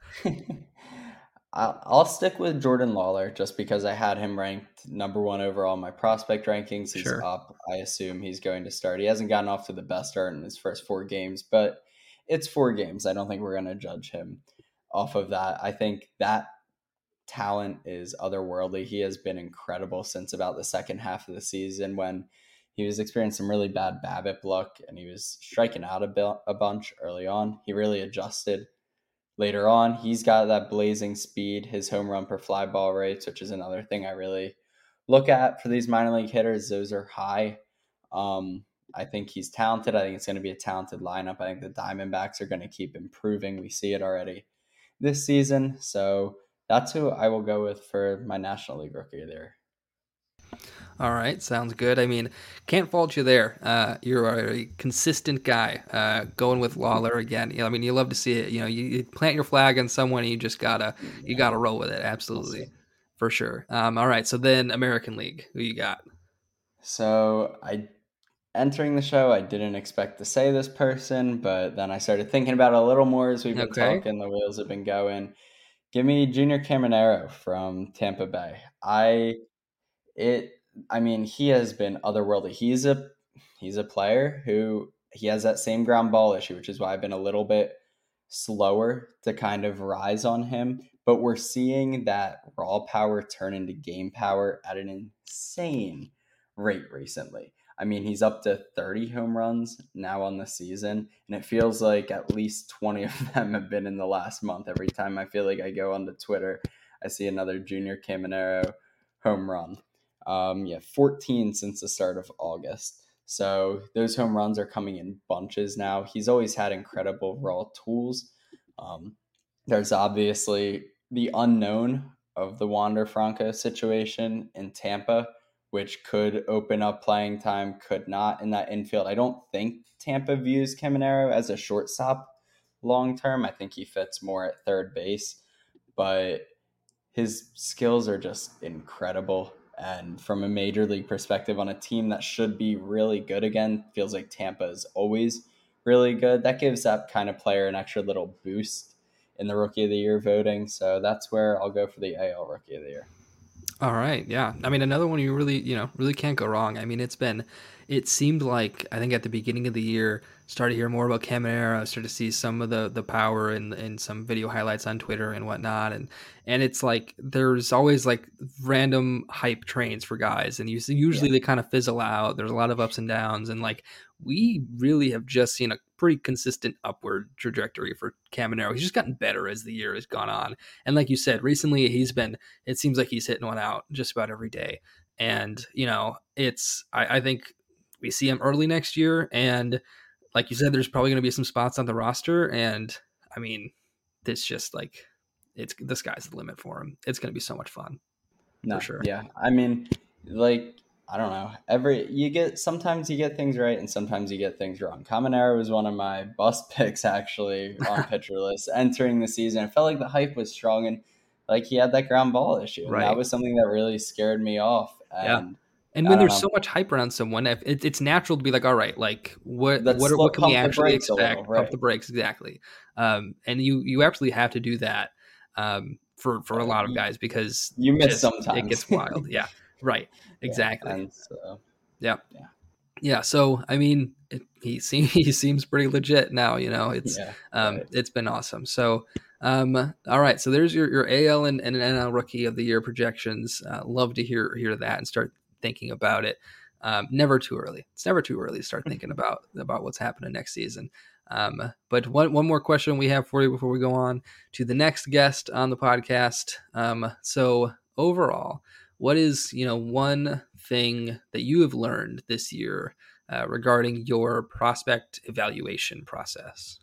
Speaker 9: I'll stick with Jordan Lawler just because I had him ranked number one overall in my prospect rankings. He's
Speaker 7: sure.
Speaker 9: up. I assume he's going to start. He hasn't gotten off to the best start in his first four games, but it's four games. I don't think we're going to judge him off of that. I think that talent is otherworldly. He has been incredible since about the second half of the season when he was experiencing some really bad BABIP luck and he was striking out a, bit, a bunch early on. He really adjusted. Later on, he's got that blazing speed, his home run per fly ball rates, which is another thing I really look at for these minor league hitters. Those are high. Um, I think he's talented. I think it's going to be a talented lineup. I think the Diamondbacks are going to keep improving. We see it already this season. So that's who I will go with for my National League Rookie of the Year.
Speaker 7: All right, sounds good. I mean, can't fault you there. Uh, you're a consistent guy. Uh, going with Lawler again. You know, I mean, you love to see it. You know, you, you plant your flag on someone, and you just gotta you gotta roll with it. Absolutely, for sure. Um, all right, so then American League, who you got?
Speaker 9: So I entering the show, I didn't expect to say this person, but then I started thinking about it a little more as we've been
Speaker 7: okay.
Speaker 9: talking. The wheels have been going. Give me Junior Caminero from Tampa Bay. I it. I mean, he has been otherworldly. He's a he's a player who he has that same ground ball issue, which is why I've been a little bit slower to kind of rise on him. But we're seeing that raw power turn into game power at an insane rate recently. I mean, he's up to thirty home runs now on the season, and it feels like at least twenty of them have been in the last month. Every time I feel like I go onto Twitter, I see another Junior Caminero home run. Um, yeah, fourteen since the start of August. So those home runs are coming in bunches now. He's always had incredible raw tools. Um, there's obviously the unknown of the Wander Franco situation in Tampa, which could open up playing time, could not in that infield. I don't think Tampa views Caminero as a shortstop long term. I think he fits more at third base, but his skills are just incredible. And from a major league perspective on a team that should be really good again, feels like Tampa is always really good. That gives that kind of player an extra little boost in the Rookie of the Year voting. So that's where I'll go for the A L Rookie of the Year.
Speaker 7: All right. Yeah. I mean, another one you really, you know, really can't go wrong. I mean, it's been, it seemed like, I think at the beginning of the year, started to hear more about Caminero, started to see some of the, the power and and some video highlights on Twitter and whatnot. And, and it's like, there's always like random hype trains for guys. And you see, usually yeah. they kind of fizzle out. There's a lot of ups and downs. And like, we really have just seen a pretty consistent upward trajectory for Caminero. He's just gotten better as the year has gone on. And like you said, recently he's been, it seems like he's hitting one out just about every day. And, you know, it's, I, I think we see him early next year. And like you said, there's probably going to be some spots on the roster. And I mean, it's just like, it's the sky's the limit for him. It's going to be so much fun.
Speaker 9: No,
Speaker 7: for sure.
Speaker 9: Yeah. I mean, like, I don't know. Every you get sometimes you get things right and sometimes you get things wrong. Caminero was one of my bust picks actually on pitcher list entering the season. I felt like the hype was strong and like he had that ground ball issue. And
Speaker 7: right.
Speaker 9: that was something that really scared me off. And
Speaker 7: yeah. And when there's so much hype around someone, if it, it's natural to be like, all right, like what
Speaker 9: Let's
Speaker 7: what are,
Speaker 9: slow-
Speaker 7: what can we
Speaker 9: pump the
Speaker 7: actually
Speaker 9: brakes a
Speaker 7: expect?
Speaker 9: little,
Speaker 7: Pump
Speaker 9: right.
Speaker 7: the brakes, exactly. Um, and you you absolutely have to do that um, for for a lot of guys because
Speaker 9: You miss
Speaker 7: just,
Speaker 9: sometimes.
Speaker 7: it gets wild. Yeah, right. Exactly.
Speaker 9: Yeah, and so,
Speaker 7: yeah.
Speaker 9: yeah.
Speaker 7: Yeah. So I mean, it, he seems he seems pretty legit now. You know, it's
Speaker 9: Yeah,
Speaker 7: um,
Speaker 9: right.
Speaker 7: it's been awesome. So. Um, all right, so there's your, your A L and, and an N L Rookie of the Year projections. Uh, love to hear hear that and start thinking about it. Um, never too early. It's never too early to start thinking about about what's happening next season. Um, but one one more question we have for you before we go on to the next guest on the podcast. Um, so overall, what is you know one thing that you have learned this year uh, regarding your prospect evaluation process?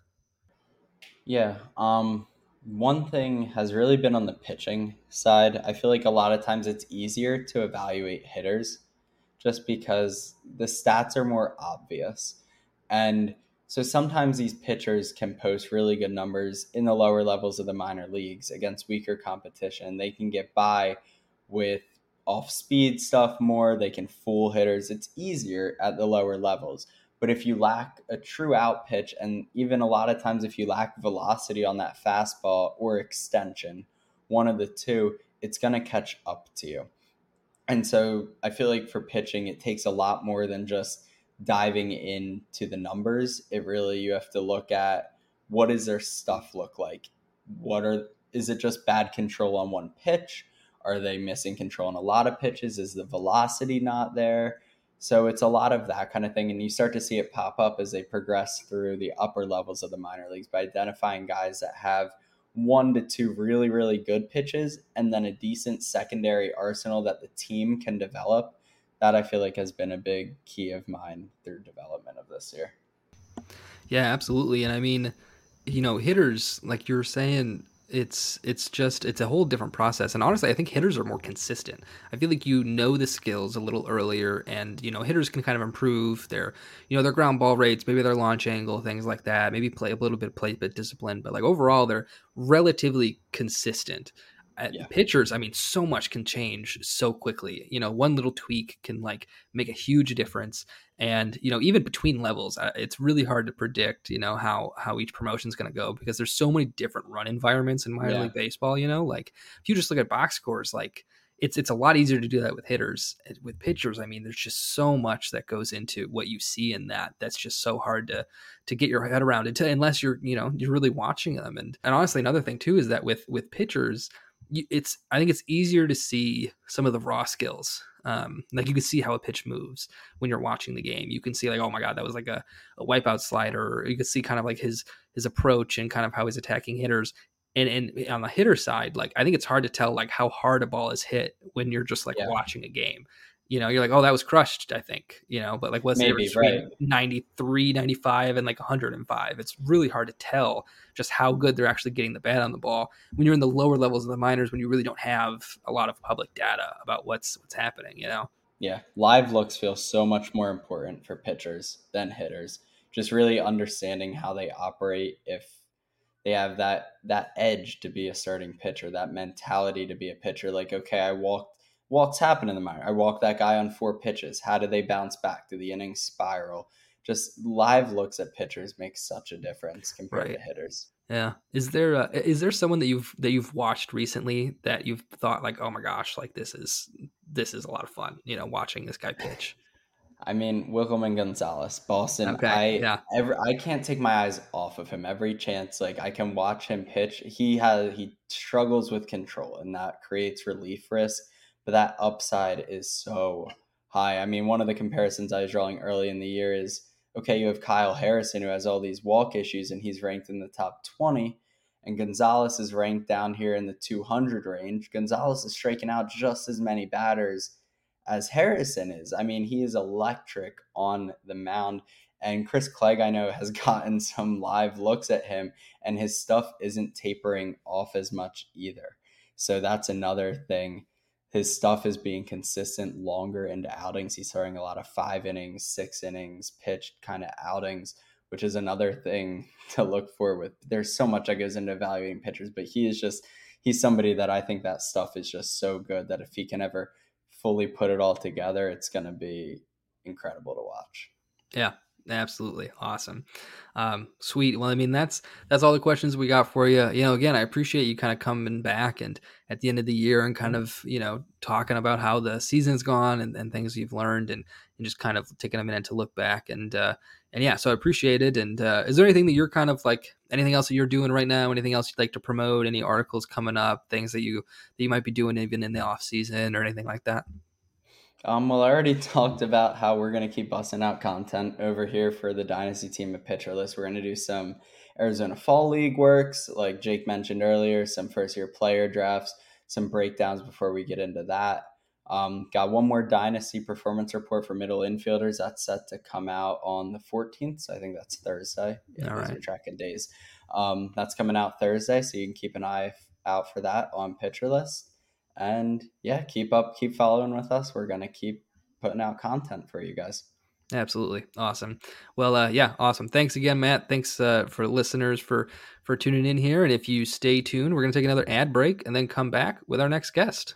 Speaker 9: Yeah. Um, one thing has really been on the pitching side. I feel like a lot of times it's easier to evaluate hitters just because the stats are more obvious. And so sometimes these pitchers can post really good numbers in the lower levels of the minor leagues against weaker competition. They can get by with off speed stuff more. They can fool hitters. It's easier at the lower levels. But if you lack a true out pitch, and even a lot of times if you lack velocity on that fastball or extension, one of the two, it's going to catch up to you. And so I feel like for pitching, it takes a lot more than just diving into the numbers. It really, you have to look at what does their stuff look like? What are, is it just bad control on one pitch? Are they missing control on a lot of pitches? Is the velocity not there? So it's a lot of that kind of thing. And you start to see it pop up as they progress through the upper levels of the minor leagues by identifying guys that have one to two really, really good pitches and then a decent secondary arsenal that the team can develop. That I feel like has been a big key of mine through development of this year.
Speaker 7: Yeah, absolutely. And I mean, you know, hitters, like you're saying, it's it's just it's a whole different process. And honestly, I think hitters are more consistent. I feel like you know the skills a little earlier, and you know, hitters can kind of improve their, you know, their ground ball rates, maybe their launch angle, things like that. Maybe play a little bit, play a bit disciplined, but like overall, they're relatively consistent. At
Speaker 9: Yeah.
Speaker 7: pitchers, I mean, so much can change so quickly. You know, one little tweak can like make a huge difference. And, you know, even between levels, uh, it's really hard to predict, you know, how, how each promotion is going to go because there's so many different run environments in minor
Speaker 9: Yeah.
Speaker 7: league baseball, you know, like if you just look at box scores, like it's, it's a lot easier to do that with hitters. With pitchers, I mean, there's just so much that goes into what you see in that. That's just so hard to, to get your head around it to, unless you're, you know, you're really watching them. And, and honestly, another thing too, is that with, with pitchers, it's I think it's easier to see some of the raw skills. Um, like you can see how a pitch moves when you're watching the game. You can see like, oh my God, that was like a, a wipeout slider. Or you can see kind of like his his approach and kind of how he's attacking hitters. And and on the hitter side, like I think it's hard to tell like how hard a ball is hit when you're just like
Speaker 9: Yeah.
Speaker 7: watching a game. You know, you're like, oh, that was crushed, I think, you know, but like what's the
Speaker 9: Maybe,
Speaker 7: difference between
Speaker 9: right.
Speaker 7: ninety-three, ninety-five and like one hundred five? It's really hard to tell just how good they're actually getting the bat on the ball when you're in the lower levels of the minors, when you really don't have a lot of public data about what's what's happening, you know?
Speaker 9: Yeah, live looks feel so much more important for pitchers than hitters. Just really understanding how they operate, if they have that that edge to be a starting pitcher, that mentality to be a pitcher. Like, okay, I walked, what's happened in the minor? I walked that guy on four pitches. How did they bounce back? Did the inning spiral? Just live looks at pitchers make such a difference compared
Speaker 7: Right.
Speaker 9: to hitters.
Speaker 7: Yeah. Is there a, is there someone that you've that you've watched recently that you've thought like, oh my gosh, like this is this is a lot of fun, you know, watching this guy pitch?
Speaker 9: I mean, Wickelman Gonzalez, Boston.
Speaker 7: Okay,
Speaker 9: I
Speaker 7: yeah.
Speaker 9: every I can't take my eyes off of him. Every chance, like I can watch him pitch. He has he struggles with control, and that creates relief risk. But that upside is so high. I mean, one of the comparisons I was drawing early in the year is, okay, you have Kyle Harrison who has all these walk issues, and he's ranked in the top twenty, and Gonzalez is ranked down here in the two hundred range. Gonzalez is striking out just as many batters as Harrison is. I mean, he is electric on the mound. And Chris Clegg, I know, has gotten some live looks at him, and his stuff isn't tapering off as much either. So that's another thing. His stuff is being consistent longer into outings. He's throwing a lot of five innings, six innings, pitched kind of outings, which is another thing to look for with. There's so much that goes into evaluating pitchers, but he is just, he's somebody that I think that stuff is just so good that if he can ever fully put it all together, it's going to be incredible to watch.
Speaker 7: Yeah, absolutely. Awesome. Um, sweet. Well, I mean, that's, that's all the questions we got for you. You know, again, I appreciate you kind of coming back and at the end of the year and kind of, you know, talking about how the season's gone and, and things you've learned and, and just kind of taking a minute to look back and, uh, and yeah, so I appreciate it. And, uh, is there anything that you're kind of like, anything else that you're doing right now? Anything else you'd like to promote? Any articles coming up, things that you, that you might be doing even in the off season or anything like that?
Speaker 9: Um, well, I already talked about how we're going to keep busting out content over here for the Dynasty team at Pitcher List. We're going to do some Arizona Fall League works, like Jake mentioned earlier, some first-year player drafts, some breakdowns before we get into that. Um, got one more Dynasty performance report for middle infielders. That's set to come out on the fourteenth, so I think that's Thursday. Yeah,
Speaker 7: All
Speaker 9: those
Speaker 7: right.
Speaker 9: are tracking days. Um, that's coming out Thursday, so you can keep an eye out for that on Pitcher List. And yeah, keep up, keep following with us. We're going to keep putting out content for you guys.
Speaker 7: Absolutely. Awesome. Well, uh, yeah, awesome. Thanks again, Matt. Thanks uh, for listeners for, for tuning in here. And if you stay tuned, we're going to take another ad break and then come back with our next guest.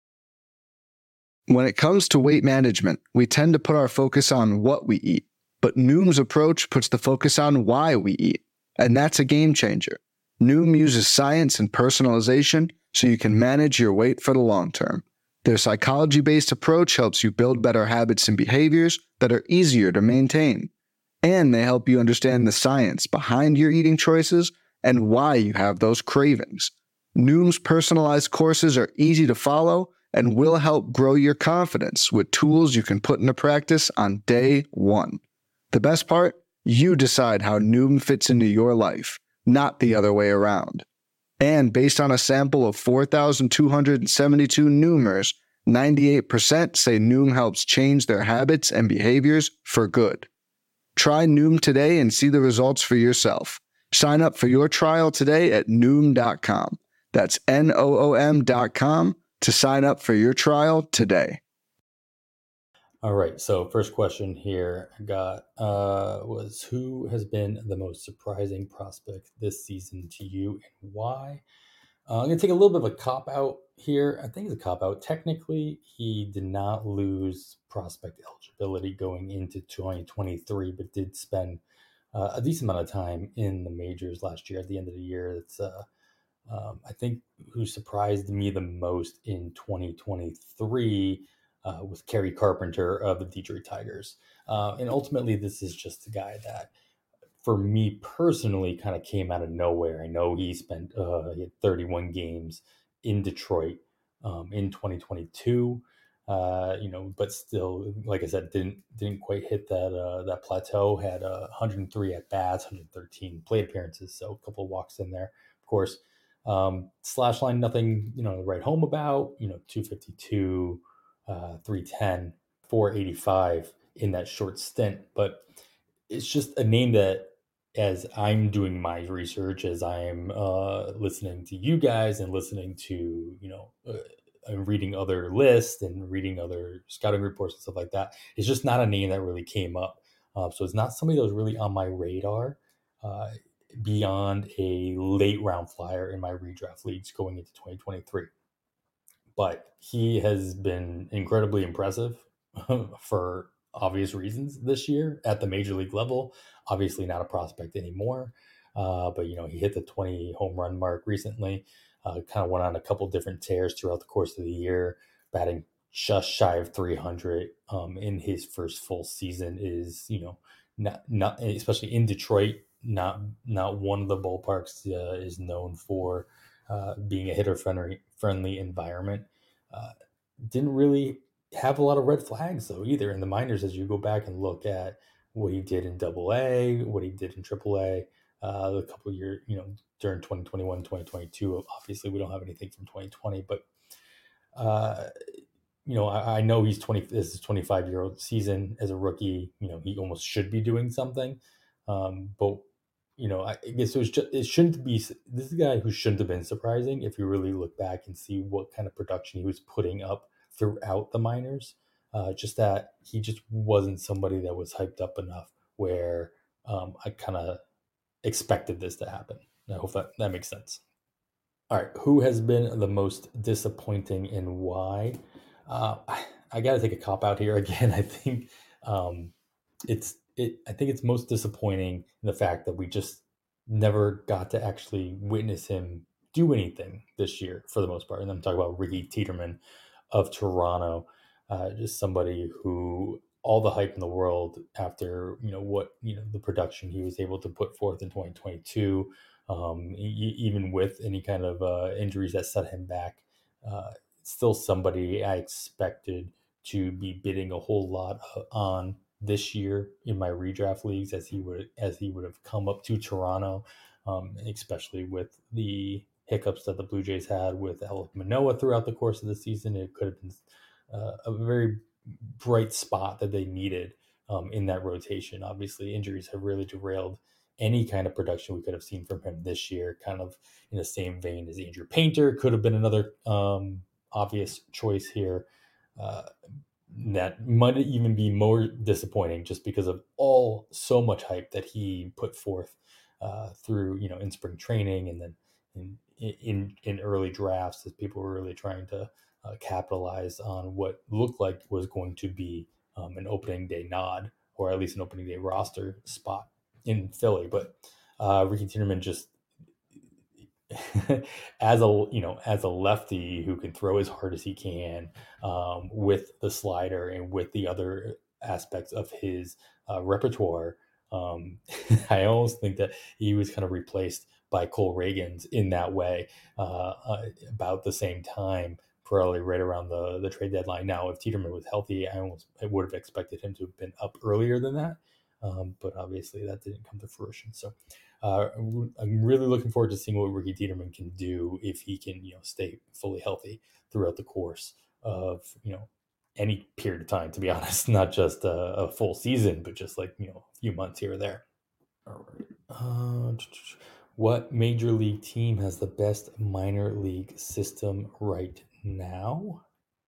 Speaker 10: When it comes to weight management, we tend to put our focus on what we eat, but Noom's approach puts the focus on why we eat. And that's a game changer. Noom uses science and personalization so you can manage your weight for the long term. Their psychology-based approach helps you build better habits and behaviors that are easier to maintain. And they help you understand the science behind your eating choices and why you have those cravings. Noom's personalized courses are easy to follow and will help grow your confidence with tools you can put into practice on day one. The best part? You decide how Noom fits into your life, not the other way around. And based on a sample of four thousand two hundred seventy-two Noomers, ninety-eight percent say Noom helps change their habits and behaviors for good. Try Noom today and see the results for yourself. Sign up for your trial today at Noom dot com. That's N O O M dot com to sign up for your trial today.
Speaker 11: All right, so first question here I got uh, was, who has been the most surprising prospect this season to you and why? Uh, I'm going to take a little bit of a cop-out here. I think it's a cop-out. Technically, he did not lose prospect eligibility going into twenty twenty-three, but did spend uh, a decent amount of time in the majors last year at the end of the year. That's, uh, um, I think, who surprised me the most in twenty twenty-three Uh, with Kerry Carpenter of the Detroit Tigers. Uh, and ultimately, this is just a guy that, for me personally, kind of came out of nowhere. I know he spent uh, he had thirty-one games in Detroit um, in twenty twenty-two, uh, you know, but still, like I said, didn't didn't quite hit that uh, that plateau. Had uh, one hundred three at bats, one hundred thirteen plate appearances, so a couple of walks in there, of course. Um, slash line, nothing, you know, to write home about. You know, two fifty-two. Uh, three ten, four eighty-five in that short stint. But it's just a name that, as I'm doing my research, as I'm uh, listening to you guys and listening to, you know, uh, I'm reading other lists and reading other scouting reports and stuff like that, it's just not a name that really came up. Uh, so it's not somebody that was really on my radar uh, beyond a late round flyer in my redraft leagues going into twenty twenty-three. But he has been incredibly impressive for obvious reasons this year at the major league level. Obviously not a prospect anymore, uh, but, you know, he hit the twenty home run mark recently, uh, kind of went on a couple different tears throughout the course of the year, batting just shy of three hundred um, in his first full season is, you know, not, not especially in Detroit, not, not one of the ballparks uh, is known for Uh, being a hitter-friendly friendly environment. Uh, didn't really have a lot of red flags, though, either in the minors. As you go back and look at what he did in Double A, what he did in Triple A, uh, a couple of years, you know, during twenty twenty-one, twenty twenty-two. Obviously, we don't have anything from twenty twenty, but uh, you know, I, I know he's twenty. This is twenty-five-year-old season as a rookie. You know, he almost should be doing something, um, but. You know, I guess it was just, it shouldn't be, this is a guy who shouldn't have been surprising if you really look back and see what kind of production he was putting up throughout the minors. Uh, just that he just wasn't somebody that was hyped up enough where um, I kind of expected this to happen. I hope that, that makes sense. All right. Who has been the most disappointing and why? Uh, I, I got to take a cop out here again. I think um, it's it. I think it's most disappointing in the fact that we just never got to actually witness him do anything this year for the most part. And I'm talking about Ricky Tiedemann of Toronto, uh, just somebody who all the hype in the world after you know what you know the production he was able to put forth in twenty twenty-two, um, e- even with any kind of uh, injuries that set him back. Uh, still somebody I expected to be bidding a whole lot on this year in my redraft leagues as he would as he would have come up to Toronto, um, especially with the hiccups that the Blue Jays had with Alek Manoah throughout the course of the season. It could have been uh, a very bright spot that they needed um, in that rotation. Obviously, injuries have really derailed any kind of production we could have seen from him this year, kind of in the same vein as Andrew Painter could have been another um, obvious choice here. Uh, that might even be more disappointing just because of all so much hype that he put forth uh, through, you know, in spring training and then in, in, in early drafts as people were really trying to uh, capitalize on what looked like was going to be um, an opening day nod or at least an opening day roster spot in Philly. But uh, Ricky Tiedemann just, as a you know as a lefty who can throw as hard as he can um, with the slider and with the other aspects of his uh, repertoire, um, I almost think that he was kind of replaced by Cole Reagans in that way uh, uh, about the same time, probably right around the the trade deadline. Now, if Tiedemann was healthy, I almost I would have expected him to have been up earlier than that, um, but obviously that didn't come to fruition. So. Uh, I'm really looking forward to seeing what Ricky Tiedemann can do if he can, you know, stay fully healthy throughout the course of, you know, any period of time, to be honest, not just a, a full season, but just like, you know, a few months here or there. All right. Uh, what major league team has the best minor league system right now?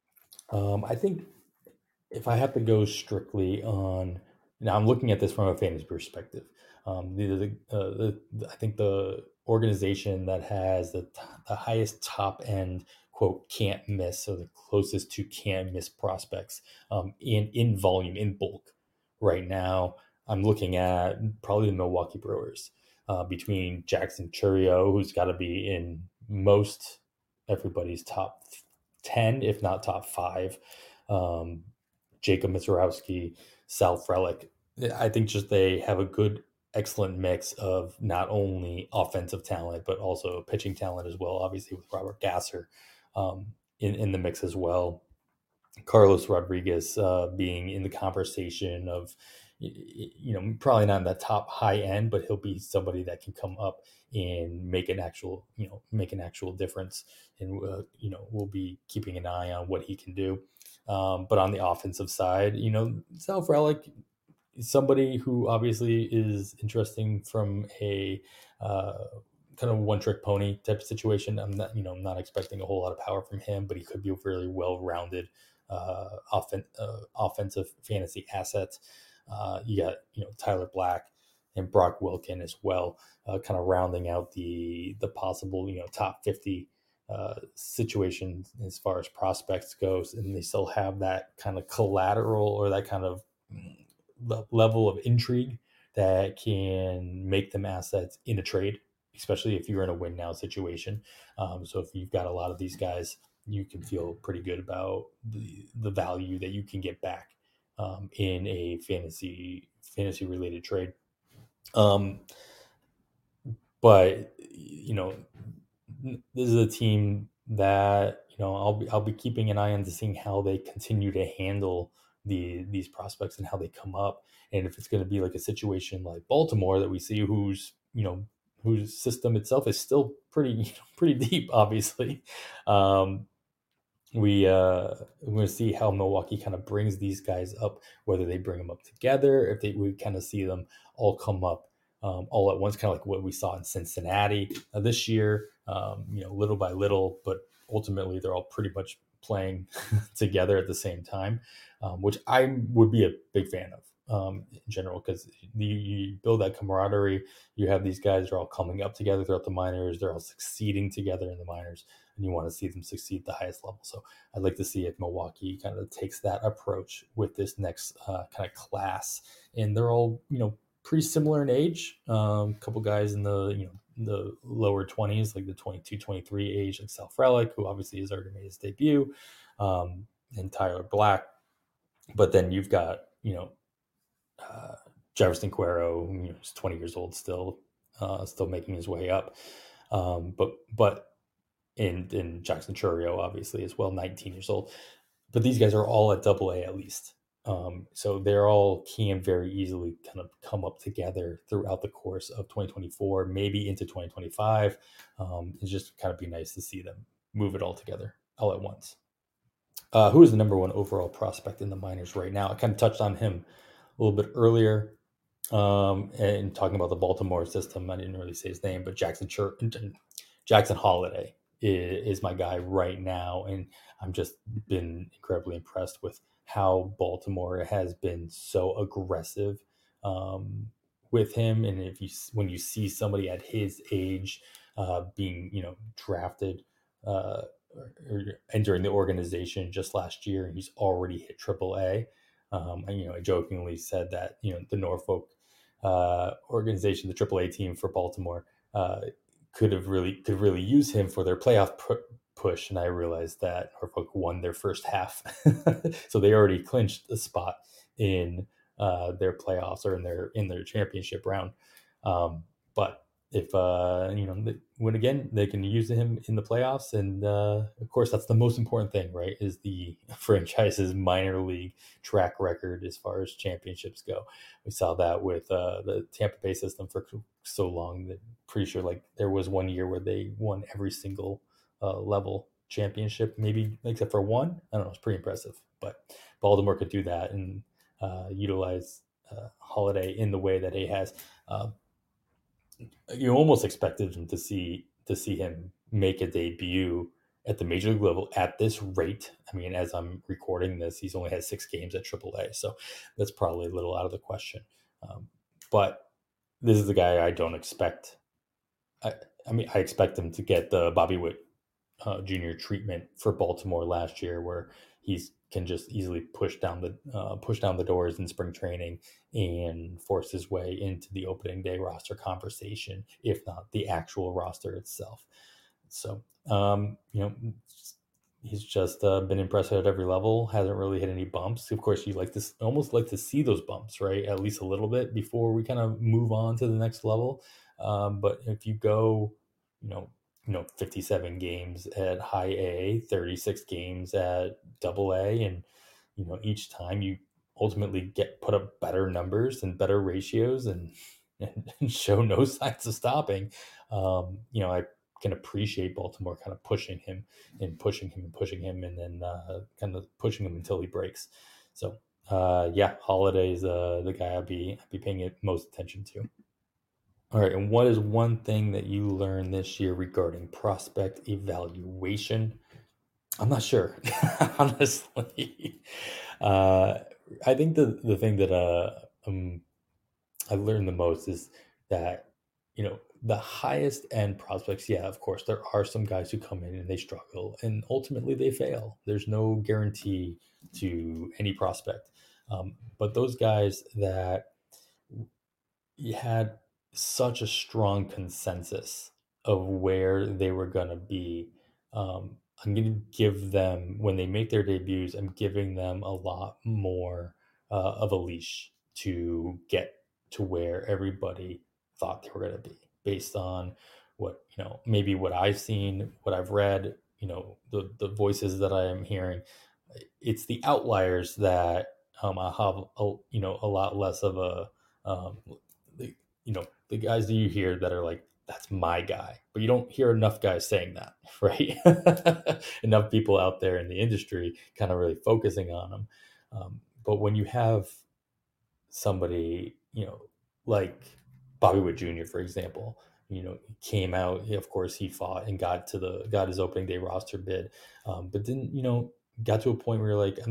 Speaker 11: Um, I think if I have to go strictly on, now I'm looking at this from a fantasy perspective. Um, the, the, uh, the, the I think the organization that has the, the highest top end quote can't miss, so the closest to can't miss prospects um, in in volume in bulk right now. I'm looking at probably the Milwaukee Brewers uh, between Jackson Chourio, who's got to be in most everybody's top ten, if not top five. Um, Jacob Misiorowski, Sal Frelick. I think just they have a good, excellent mix of not only offensive talent, but also pitching talent as well, obviously with Robert Gasser um, in, in the mix as well. Carlos Rodriguez uh, being in the conversation of, you know, probably not in the top high end, but he'll be somebody that can come up and make an actual, you know, make an actual difference. And, uh, you know, we'll be keeping an eye on what he can do. Um, but on the offensive side, you know, Sal Frelick is somebody who obviously is interesting from a uh, kind of one trick pony type of situation. I'm not, you know, I'm not expecting a whole lot of power from him, but he could be a really well-rounded uh, offen- uh, offensive fantasy asset. Uh, you got, you know, Tyler Black and Brock Wilken as well, uh, kind of rounding out the the possible, you know, top fifty uh, situation as far as prospects goes, and they still have that kind of collateral or that kind of level of intrigue that can make them assets in a trade, especially if you're in a win now situation. Um, so if you've got a lot of these guys, you can feel pretty good about the the value that you can get back um, in a fantasy fantasy related trade. Um, but you know, this is a team that, you know, I'll be I'll be keeping an eye on to seeing how they continue to handle the these prospects and how they come up, and if it's going to be like a situation like Baltimore that we see, who's, you know, whose system itself is still pretty, you know, pretty deep, obviously. Um, we uh, we're going to see how Milwaukee kind of brings these guys up, whether they bring them up together, if they we kind of see them all come up um, all at once, kind of like what we saw in Cincinnati uh, this year, um, you know, little by little, but ultimately they're all pretty much playing together at the same time, um, which I would be a big fan of. um, in general, because you, you build that camaraderie. You have these guys that are all coming up together throughout the minors. They're all succeeding together in the minors, and you want to see them succeed at the highest level. So I'd like to see if Milwaukee kind of takes that approach with this next uh, kind of class. And they're all, you know, pretty similar in age. A um, couple guys in the, you know, the lower twenties, like the twenty-two, twenty-three age, like Sal Frelick, who obviously has already made his debut, um, and Tyler Black. But then you've got, you know, uh, Jefferson Cuero, you know, he's twenty years old still, uh, still making his way up. Um, but, but in, in Jackson Chourio, obviously, as well, nineteen years old. But these guys are all at double A at least. Um, so they're all can very easily kind of come up together throughout the course of twenty twenty-four, maybe into twenty twenty-five. Um, it's just kind of be nice to see them move it all together all at once. Uh, who is the number one overall prospect in the minors right now? I kind of touched on him a little bit earlier, um, and talking about the Baltimore system. I didn't really say his name, but Jackson Chur- Jackson Holiday is, is my guy right now, and I'm just been incredibly impressed with how Baltimore has been so aggressive um, with him. And if you, when you see somebody at his age uh, being, you know, drafted uh, or, or entering the organization just last year, and he's already hit triple A. Um, and, you know, I jokingly said that, you know, the Norfolk uh, organization, the triple A team for Baltimore, uh, could have really, could really use him for their playoff pr- push. And I realized that Norfolk won their first half. So they already clinched a spot in uh, their playoffs or in their, in their championship round. Um, but if, uh, you know, they win again, they can use him in the playoffs. And uh, of course, that's the most important thing, right? Is the franchise's minor league track record as far as championships go. We saw that with uh, the Tampa Bay system for so long that pretty sure like there was one year where they won every single uh, level championship, maybe except for one. I don't know. It's pretty impressive, but Baltimore could do that and uh, utilize uh, Holiday in the way that he has. Uh, you almost expected him to see to see him make a debut at the major league level at this rate. I mean, as I'm recording this, he's only had six games at triple A, so that's probably a little out of the question. Um, but this is the guy I don't expect. I, I mean, I expect him to get the Bobby Witt uh, Junior treatment for Baltimore last year, where he's can just easily push down the uh, push down the doors in spring training and force his way into the opening day roster conversation, if not the actual roster itself. So, um, you know, he's just uh, been impressive at every level. Hasn't really hit any bumps. Of course, you like to almost like to see those bumps, right? At least a little bit before we kind of move on to the next level. Um, but if you go, you know, you know, fifty-seven games at high A, thirty-six games at double A. And, you know, each time you ultimately get put up better numbers and better ratios and, and, and show no signs of stopping. Um, you know, I can appreciate Baltimore kind of pushing him and pushing him and pushing him and then uh, kind of pushing him until he breaks. So, uh, yeah, Holiday's uh, the guy I'd be, I'd be paying most attention to. All right, and what is one thing that you learned this year regarding prospect evaluation? I'm not sure, honestly. Uh, I think the the thing that uh, um, I learned the most is that, you know, the highest end prospects, yeah, of course, there are some guys who come in and they struggle and ultimately they fail. There's no guarantee to any prospect. Um, but those guys that you had such a strong consensus of where they were going to be. Um, I'm going to give them, when they make their debuts, I'm giving them a lot more uh, of a leash to get to where everybody thought they were going to be based on what, you know, maybe what I've seen, what I've read, you know, the, the voices that I am hearing. It's the outliers that um, I have, a, you know, a lot less of a, um, the, you know, the guys that you hear that are like, that's my guy, but you don't hear enough guys saying that, right? Enough people out there in the industry kind of really focusing on them. Um, but when you have somebody, you know, like Bobby Witt Junior, for example, you know, came out, of course he fought and got to the, got his opening day roster bid. Um, but then, you know, got to a point where you're like, I'm not,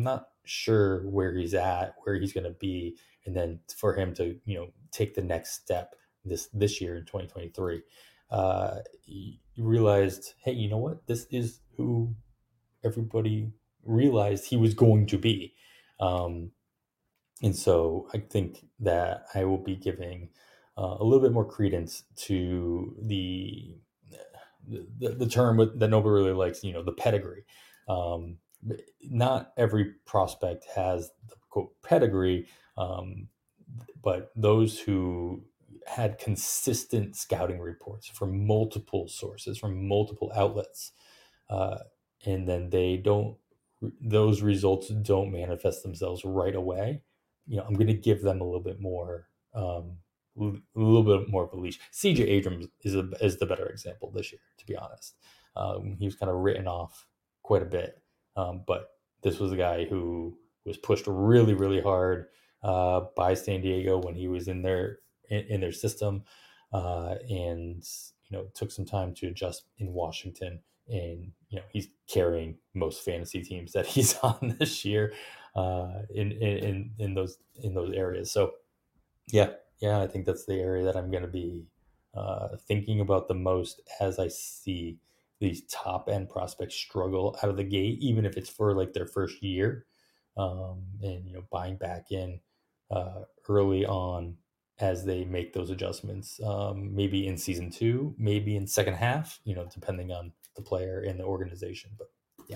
Speaker 11: sure where he's at, where he's going to be, and then for him to, you know, take the next step this this year in twenty twenty-three. Uh, he realized, hey, you know what? This is who everybody realized he was going to be. Um, and so I think that I will be giving uh, a little bit more credence to the the, the term that nobody really likes, you know, the pedigree. Um, not every prospect has the quote pedigree, um, but those who had consistent scouting reports from multiple sources, from multiple outlets, uh, and then they don't, those results don't manifest themselves right away. You know, I'm going to give them a little bit more, um, a little bit more of a leash. C J Abrams is a, is the better example this year, to be honest. Um, he was kind of written off quite a bit, um, but this was a guy who was pushed really, really hard uh, by San Diego when he was in their in, in their system, uh, and you know, took some time to adjust in Washington. And you know, he's carrying most fantasy teams that he's on this year uh, in, in in those in those areas. So yeah, yeah, I think that's the area that I'm going to be uh, thinking about the most as I see these top end prospects struggle out of the gate, even if it's for like their first year, um, and you know, buying back in uh, early on as they make those adjustments, um, maybe in season two, maybe in second half, you know, depending on the player and the organization. But yeah.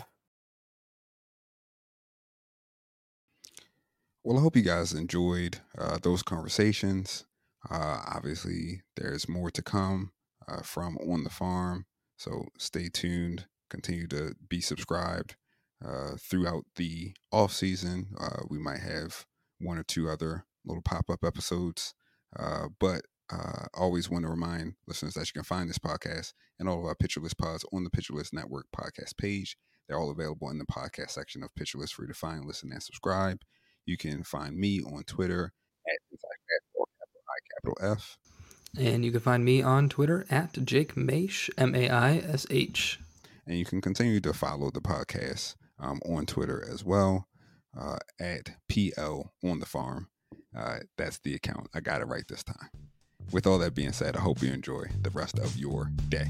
Speaker 6: Well, I hope you guys enjoyed uh, those conversations. Uh, obviously, there's more to come uh, from On the Farm, so stay tuned. Continue to be subscribed uh, throughout the off season. Uh, we might have one or two other little pop-up episodes, uh, but uh, always want to remind listeners that you can find this podcast and all of our Pitcher List pods on the Pitcher List Network podcast page. They're all available in the podcast section of Pitcher List for you to find, listen, and subscribe. You can find me on Twitter at capital F.
Speaker 7: And you can find me on Twitter at Jake Maish, M A I S H.
Speaker 6: And you can continue to follow the podcast um, on Twitter as well, uh, at P L On The Farm. Uh, that's the account. I got it right this time. With all that being said, I hope you enjoy the rest of your day.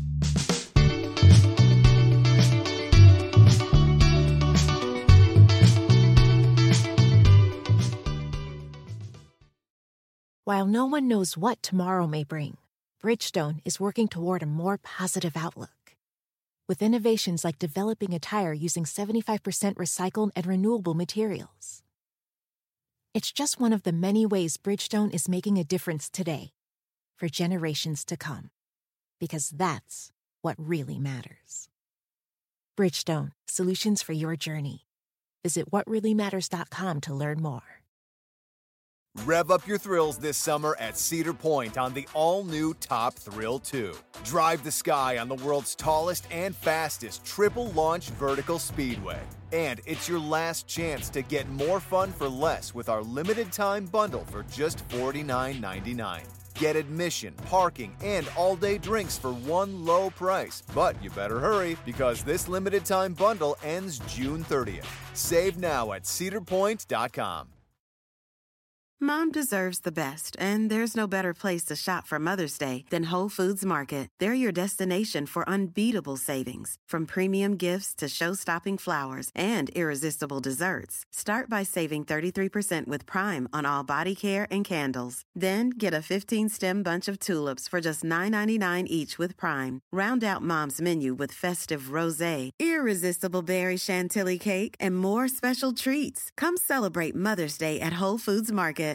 Speaker 1: While no one knows what tomorrow may bring, Bridgestone is working toward a more positive outlook. With innovations like developing a tire using seventy-five percent recycled and renewable materials. It's just one of the many ways Bridgestone is making a difference today, for generations to come. Because that's what really matters. Bridgestone, solutions for your journey. Visit what really matters dot com to learn more.
Speaker 12: Rev up your thrills this summer at Cedar Point on the all-new Top Thrill two. Drive the sky on the world's tallest and fastest triple-launch vertical speedway. And it's your last chance to get more fun for less with our limited-time bundle for just forty-nine ninety-nine. Get admission, parking, and all-day drinks for one low price. But you better hurry, because this limited-time bundle ends June thirtieth. Save now at cedar point dot com.
Speaker 2: Mom deserves the best, and there's no better place to shop for Mother's Day than Whole Foods Market. They're your destination for unbeatable savings, from premium gifts to show-stopping flowers and irresistible desserts. Start by saving thirty-three percent with Prime on all body care and candles. Then get a fifteen-stem bunch of tulips for just nine ninety-nine each with Prime. Round out Mom's menu with festive rosé, irresistible berry chantilly cake, and more special treats. Come celebrate Mother's Day at Whole Foods Market.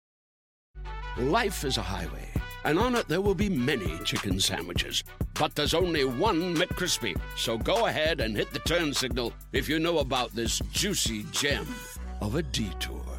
Speaker 13: Life is a highway, and on it there will be many chicken sandwiches. But there's only one McCrispy. So go ahead and hit the turn signal if you know about this juicy gem of a detour.